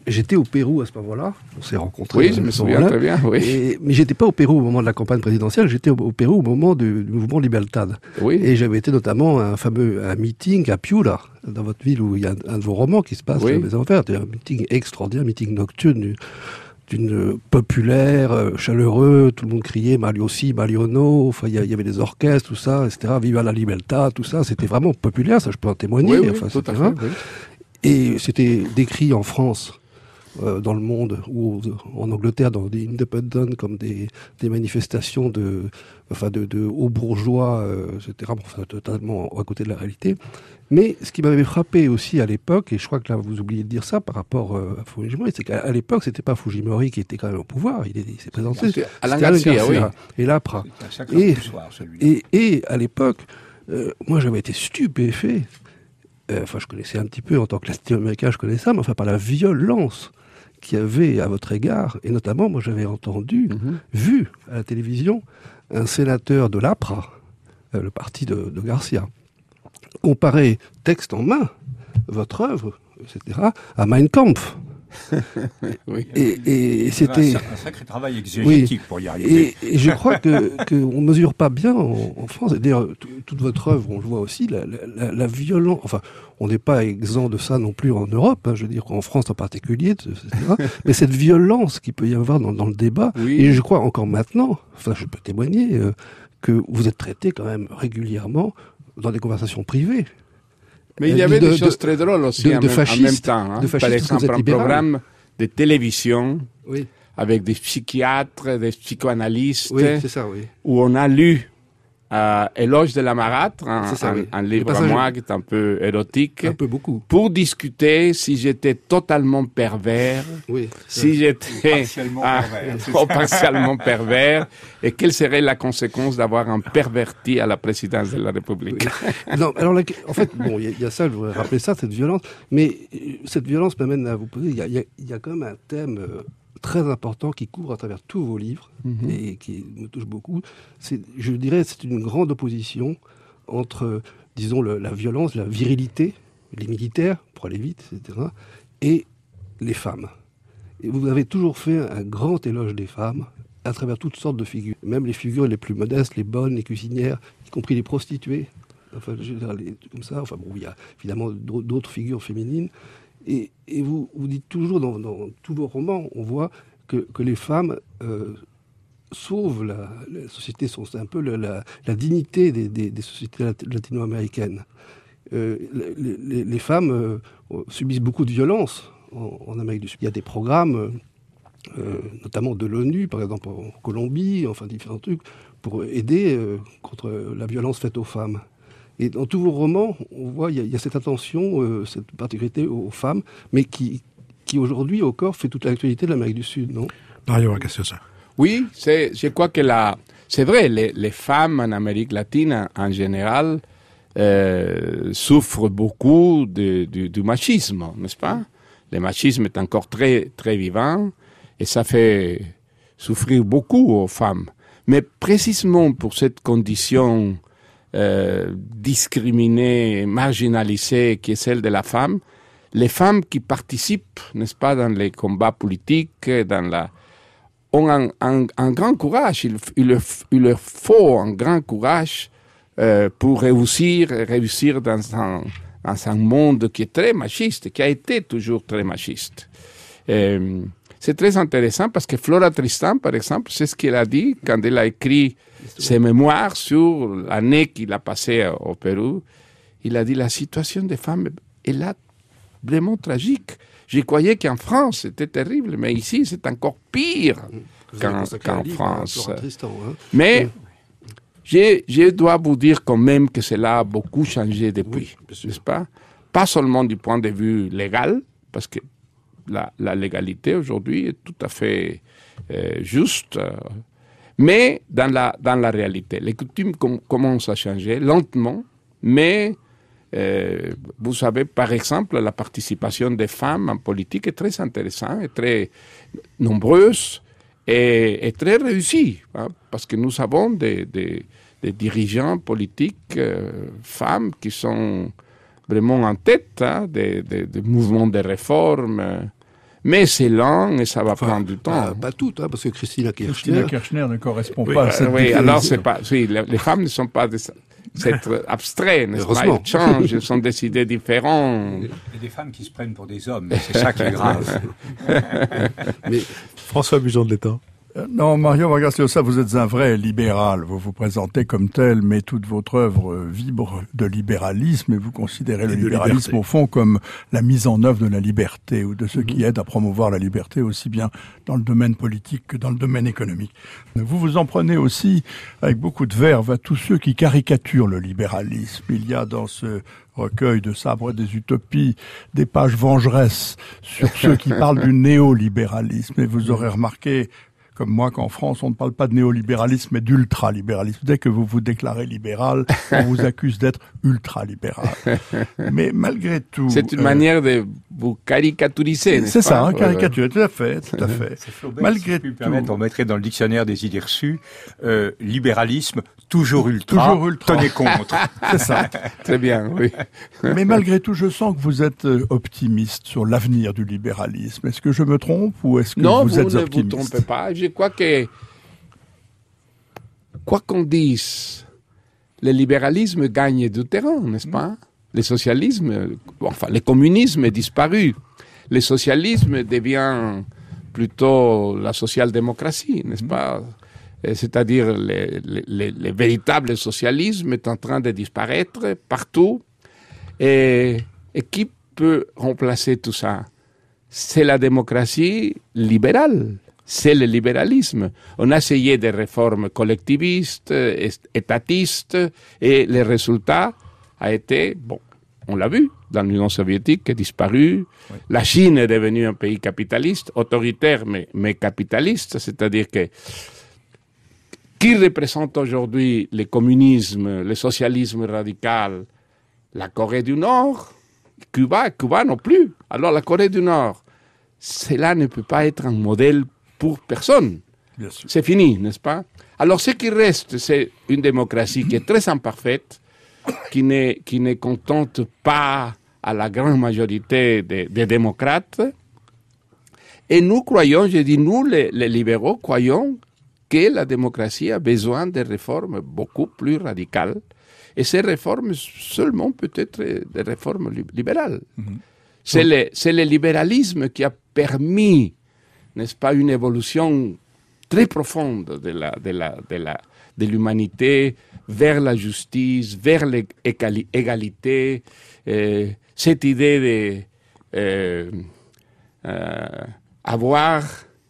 j'étais au Pérou à ce moment-là. On s'est rencontrés. Oui, je me souviens très bien. Oui. Et, mais j'étais pas au Pérou au moment de la campagne présidentielle. J'étais au, au Pérou au moment du, du mouvement Libertad. Oui. Et j'avais été notamment à un fameux un meeting à Piura, dans votre ville où il y a un, un de vos romans qui se passe. Oui. Les Maisons Vertes. Un meeting extraordinaire, un meeting nocturne du, d'une populaire, euh, chaleureux. Tout le monde criait Mario si, Mario no. Enfin, il y, y avait des orchestres, tout ça, et cetera. Viva la Libertad, tout ça. C'était vraiment populaire. Ça, je peux en témoigner. Oui, oui, enfin, tout à fait. Oui. Et c'était décrit en France, euh, dans le monde, ou en Angleterre, dans des Independent, comme des, des manifestations de, enfin de, de hauts bourgeois, euh, et cetera. Bon, enfin, totalement à côté de la réalité. Mais ce qui m'avait frappé aussi à l'époque, et je crois que là vous oubliez de dire ça par rapport euh, à Fujimori, c'est qu'à l'époque c'était pas Fujimori qui était quand même au pouvoir, il, il s'est présenté, c'était Alain Garcia, oui. Et l'Apra. Et, et, et à l'époque, euh, moi j'avais été stupéfait. Euh, enfin, je connaissais un petit peu, en tant que latino-américain, je connaissais ça, mais enfin, par la violence qu'il y avait à votre égard. Et notamment, moi, j'avais entendu, mm-hmm. vu à la télévision, un sénateur de l'Apra, euh, le parti de, de Garcia, comparer, texte en main, votre œuvre, et cetera, à Mein Kampf. Oui. Et, et c'était un sacré travail exégétique oui. pour y arriver. Et, et je crois que qu'on mesure pas bien en, en France. Et d'ailleurs, toute votre œuvre, on le voit aussi, la, la, la violence. Enfin, on n'est pas exempt de ça non plus en Europe. Hein, je veux dire, en France en particulier, et cetera. Mais cette violence qu'il peut y avoir dans, dans le débat. Oui. Et je crois encore maintenant. Enfin, je peux témoigner euh, que vous êtes traité quand même régulièrement dans des conversations privées. Mais il y avait de, des choses de, très drôles aussi de, en, de même, en même temps. Hein. Par exemple, un programme de télévision oui. avec des psychiatres, des psychoanalystes, oui, c'est ça, oui. où on a lu euh, Éloge de la marâtre, un, ça, un, oui. un livre à moi qui est un peu érotique, un peu beaucoup, pour discuter si j'étais totalement pervers, oui, si j'étais partiellement ah, pervers, ou partiellement pervers, et quelle serait la conséquence d'avoir un perverti à la présidence de la République. Oui. Non, alors la, en fait, bon, il y, y a ça, je voudrais rappeler ça, cette violence, mais cette violence m'amène à vous poser, il y, y, y a quand même un thème euh, très important qui couvre à travers tous vos livres mm-hmm. et qui me touche beaucoup. C'est, je dirais, c'est une grande opposition entre, disons, le, la violence, la virilité, les militaires, pour aller vite, et cetera, et les femmes. Et vous avez toujours fait un grand éloge des femmes à travers toutes sortes de figures, même les figures les plus modestes, les bonnes, les cuisinières, y compris les prostituées, enfin, je veux dire, les trucs comme ça. Enfin bon, il y a évidemment d'autres figures féminines. Et, et vous, vous dites toujours, dans, dans tous vos romans, on voit que, que les femmes euh, sauvent la, la société, sont un peu la, la, la dignité des, des, des sociétés latino-américaines. Euh, les, les, les femmes euh, subissent beaucoup de violence en, en Amérique du Sud. Il y a des programmes, euh, notamment de l'ONU, par exemple en Colombie, enfin différents trucs, pour aider euh, contre la violence faite aux femmes. Et dans tous vos romans, on voit il y, y a cette attention, euh, cette particularité aux femmes, mais qui, qui aujourd'hui, au corps, fait toute l'actualité de l'Amérique du Sud, non? Mario Vargas-Llosa. Oui, c'est, je crois que la, c'est vrai, les, les femmes en Amérique latine, en général, euh, souffrent beaucoup de, de, du machisme, n'est-ce pas? Le machisme est encore très, très vivant, et ça fait souffrir beaucoup aux femmes. Mais précisément pour cette condition Euh, discriminée, marginalisée, qui est celle de la femme, les femmes qui participent, n'est-ce pas, dans les combats politiques, dans la, ont un, un, un grand courage. Il, il, leur, il leur faut un grand courage euh, pour réussir, réussir dans un, dans un monde qui est très machiste, qui a été toujours très machiste. Euh, c'est très intéressant parce que Flora Tristan, par exemple, c'est ce qu'elle a dit quand elle a écrit ses mémoires sur l'année qu'il a passée au Pérou. Il a dit la situation des femmes est là vraiment tragique. Je croyais qu'en France c'était terrible, mais ici c'est encore pire qu'en, qu'en France. Tristan, hein. Mais oui. je, je dois vous dire quand même que cela a beaucoup changé depuis, oui, n'est-ce pas? Pas seulement du point de vue légal, parce que la, la légalité aujourd'hui est tout à fait euh, juste. Euh, mais dans la, dans la réalité, les coutumes com- commencent à changer lentement, mais euh, vous savez, par exemple, la participation des femmes en politique est très intéressante, est très nombreuse et, et très réussie, hein, parce que nous avons des, des, des dirigeants politiques euh, femmes qui sont vraiment en tête hein, des, des, des mouvements de réforme. Mais c'est lent et ça va Enfin, prendre du temps. Pas, pas toutes, hein, parce que Christina Kirchner... Christina Kirchner ne correspond Oui, pas à euh, cette oui, définition. alors c'est pas, oui, les, les femmes ne sont pas des, c'est abstrait, n'est-ce pas? Heureusement. Elles changent, elles sont des idées différentes. Il y a des femmes qui se prennent pour des hommes, c'est ça qui est grave. Mais François Bujon de l'Étang. Non, Mario Vargas Llosa, vous êtes un vrai libéral. Vous vous présentez comme tel, mais toute votre œuvre vibre de libéralisme et vous considérez le Et de libéralisme liberté. au fond comme la mise en œuvre de la liberté ou de ce qui aide à promouvoir la liberté aussi bien dans le domaine politique que dans le domaine économique. Vous vous en prenez aussi avec beaucoup de verve à tous ceux qui caricaturent le libéralisme. Il y a dans ce recueil de Sabre des Utopies des pages vengeresses sur ceux qui parlent du néolibéralisme. Et vous aurez remarqué comme moi, qu'en France, on ne parle pas de néolibéralisme, mais d'ultralibéralisme. Dès que vous vous déclarez libéral, on vous accuse d'être ultralibéral. Mais malgré tout... C'est une euh, manière de vous caricaturiser, n'est-ce C'est ça, pas? hein, caricature, tout à fait, tout à fait. C'est Flaubert, Malgré si je puis me tout- permettre, on mettrait dans le dictionnaire des idées reçues, euh, libéralisme, toujours ultra, Toujours ultra. tenez contre. C'est ça. Très bien, oui. Mais malgré tout, je sens que vous êtes euh, optimiste sur l'avenir du libéralisme. Est-ce que je me trompe ou est-ce que Non, vous, vous, êtes ne vous optimiste? trompez pas. Je crois que, quoi qu'on dise, le libéralisme gagne du terrain, n'est-ce pas? Le socialisme, enfin, le communisme est disparu. Le socialisme devient plutôt la social-démocratie, n'est-ce pas? Et c'est-à-dire, le, le, le, le véritable socialisme est en train de disparaître partout. Et, et qui peut remplacer tout ça? C'est la démocratie libérale, c'est le libéralisme. On a essayé des réformes collectivistes, étatistes, et le résultat a été, bon, on l'a vu, dans l'Union soviétique, qui a disparu. Oui. La Chine est devenue un pays capitaliste, autoritaire, mais, mais capitaliste, c'est-à-dire que qui représente aujourd'hui le communisme, le socialisme radical? La Corée du Nord, Cuba, Cuba non plus. Alors la Corée du Nord, cela ne peut pas être un modèle pour personne. C'est fini, n'est-ce pas? Alors ce qui reste, c'est une démocratie qui est très imparfaite, qui ne, qui ne contente pas à la grande majorité des, des démocrates. Et nous croyons, je dis nous les, les libéraux, croyons que la démocratie a besoin de réformes beaucoup plus radicales. Et ces réformes, seulement peut-être des réformes libérales. Mm-hmm. C'est le, c'est le libéralisme qui a permis, n'est-ce pas, une évolution très profonde de, la, de, la, de, la, de l'humanité vers la justice, vers l'égalité. Euh, cette idée de euh, euh, avoir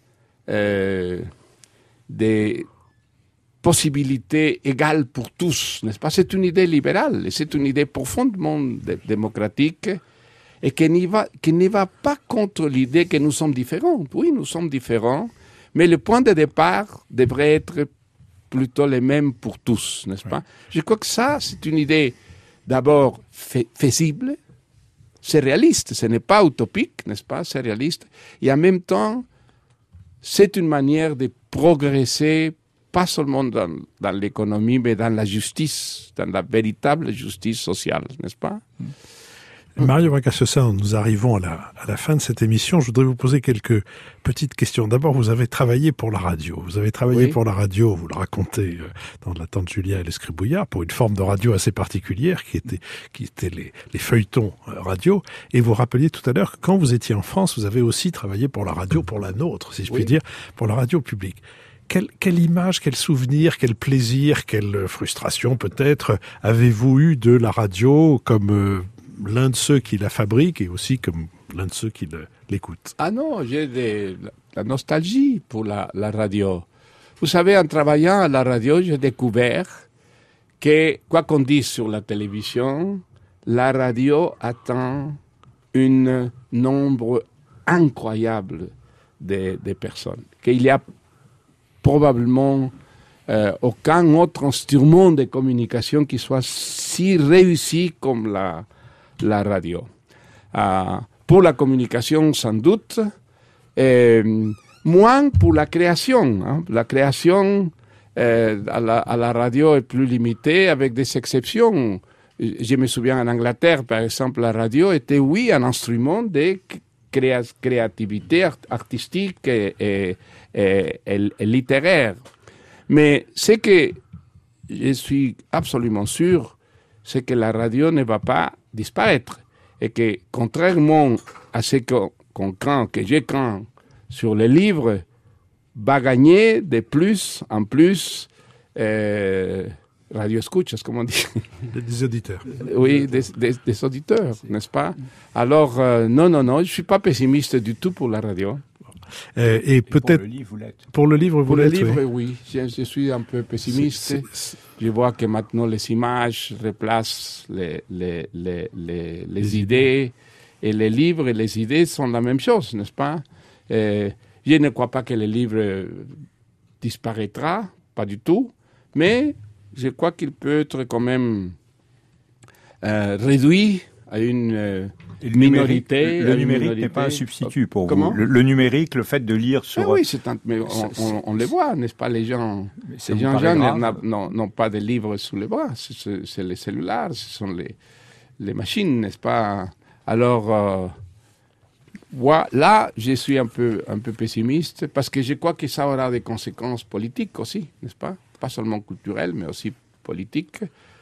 euh, des possibilités égales pour tous, n'est-ce pas? C'est une idée libérale, et c'est une idée profondément d- démocratique, et qui n'y va, qui ne va pas contre l'idée que nous sommes différents. Oui, nous sommes différents, mais le point de départ devrait être plutôt le même pour tous, n'est-ce oui. pas? Je crois que ça, c'est une idée d'abord fa- faisible, c'est réaliste, ce n'est pas utopique, n'est-ce pas? C'est réaliste, et en même temps, c'est une manière de progresser pas seulement dans, dans l'économie, mais dans la justice, dans la véritable justice sociale, n'est-ce pas? Mario Vargas Llosa, nous arrivons à la, à la fin de cette émission. Je voudrais vous poser quelques petites questions. D'abord, vous avez travaillé pour la radio. Vous avez travaillé oui. pour la radio, vous le racontez dans La Tante Julia et l'Escribouillard, pour une forme de radio assez particulière qui était, qui était les, les feuilletons radio. Et vous rappeliez tout à l'heure que quand vous étiez en France, vous avez aussi travaillé pour la radio, pour la nôtre, si je oui. puis dire, pour la radio publique. Quelle, quelle image, quel souvenir, quel plaisir, quelle frustration peut-être avez-vous eu de la radio comme euh, l'un de ceux qui la fabriquent et aussi comme l'un de ceux qui le, l'écoutent? Ah non, j'ai de la nostalgie pour la, la radio. Vous savez, en travaillant à la radio, j'ai découvert que, quoi qu'on dise sur la télévision, la radio atteint un nombre incroyable de, de personnes. Qu'il y a probablement euh, aucun autre instrument de communication qui soit si réussi comme la, la radio. Euh, pour la communication, sans doute, euh, moins pour la création. Hein. La création euh, à, la, à la radio est plus limitée avec des exceptions. Je me souviens en Angleterre, par exemple, la radio était, oui, un instrument de créa créativité art artistique et, et, et, et, et littéraire. Mais ce que je suis absolument sûr, c'est que la radio ne va pas disparaître. Et que, contrairement à ce qu'on qu'on craint, que je crains sur les livres, va gagner de plus en plus euh, radio escuchas, comme on dit. Des auditeurs. Oui, des, des, des auditeurs, n'est-ce pas? Alors, euh, non, non, non, je ne suis pas pessimiste du tout pour la radio. Euh, et, et peut-être... Pour le livre, vous l'êtes. Pour le livre, vous Pour le l'êtes, livre, oui. oui. Je, je suis un peu pessimiste. C'est, c'est, Je vois que maintenant les images remplacent les, les, les, les, les, les idées. idées. Et les livres et les idées sont la même chose, n'est-ce pas? euh, Je ne crois pas que le livre disparaîtra, pas du tout. Mais je crois qu'il peut être quand même euh, réduit à une... Euh, Et le minorité. Numérique, le numérique n'est pas un substitut pour Comment vous. Le, le numérique, le fait de lire sur... Ah oui, c'est un, mais on, on, on les voit, n'est-ce pas? Les gens, les gens, gens n'ont pas de livres sous les bras. C'est, c'est les cellulaires, ce sont les, les machines, n'est-ce pas? Alors, euh, ouais, là, je suis un peu, un peu pessimiste parce que je crois que ça aura des conséquences politiques aussi, n'est-ce pas? Pas seulement culturelles, mais aussi politiques.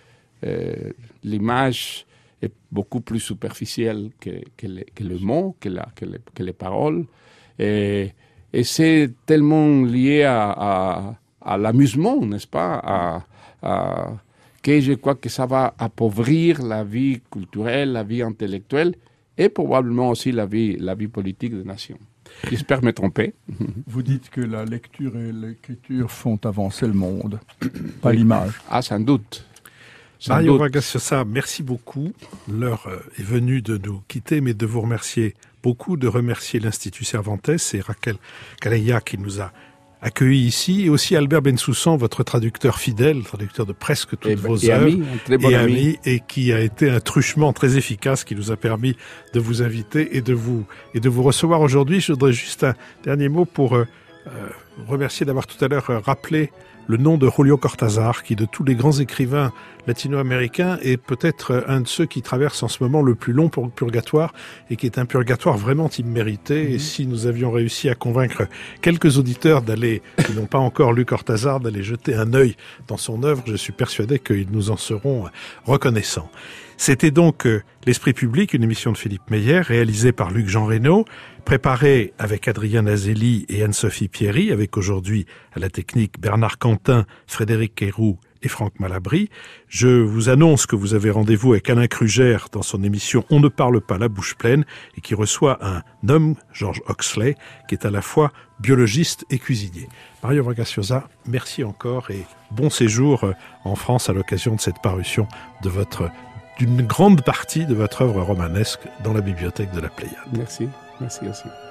Euh, l'image est beaucoup plus superficielle que, que, le, que le mot, que, la, que, le, que les paroles. Et, et c'est tellement lié à, à, à l'amusement, n'est-ce pas? À, à, que je crois que ça va appauvrir la vie culturelle, la vie intellectuelle et probablement aussi la vie, la vie politique des nations. J'espère me tromper. Vous dites que la lecture et l'écriture font avancer le monde, pas oui. l'image. Ah, sans doute. Mario Vargas Llosa, merci beaucoup. L'heure est venue de nous quitter, mais de vous remercier beaucoup, de remercier l'Institut Cervantes et Raquel Calleja qui nous a accueillis ici, et aussi Albert Bensoussan, votre traducteur fidèle, traducteur de presque toutes et, vos et œuvres, ami, un très bon et ami. ami, et qui a été un truchement très efficace, qui nous a permis de vous inviter et de vous et de vous recevoir aujourd'hui. Je voudrais juste un dernier mot pour euh, euh, remercier d'avoir tout à l'heure euh, rappelé le nom de Julio Cortázar, qui de tous les grands écrivains latino-américains est peut-être un de ceux qui traverse en ce moment le plus long purgatoire, et qui est un purgatoire vraiment immérité. Mmh. Et si nous avions réussi à convaincre quelques auditeurs d'aller, qui n'ont pas encore lu Cortázar, d'aller jeter un œil dans son œuvre, je suis persuadé qu'ils nous en seront reconnaissants. C'était donc euh, L'Esprit public, une émission de Philippe Meyer, réalisée par Luc-Jean Reynaud, préparée avec Adrien Nazelli et Anne-Sophie Pierry, avec aujourd'hui à la technique Bernard Quentin, Frédéric Queyroux et Franck Malabry. Je vous annonce que vous avez rendez-vous avec Alain Krugère dans son émission On ne parle pas la bouche pleine, et qui reçoit un homme, George Oxley, qui est à la fois biologiste et cuisinier. Mario Vargas Llosa, merci encore et bon séjour en France à l'occasion de cette parution de votre d'une grande partie de votre œuvre romanesque dans la bibliothèque de la Pléiade. Merci, merci aussi.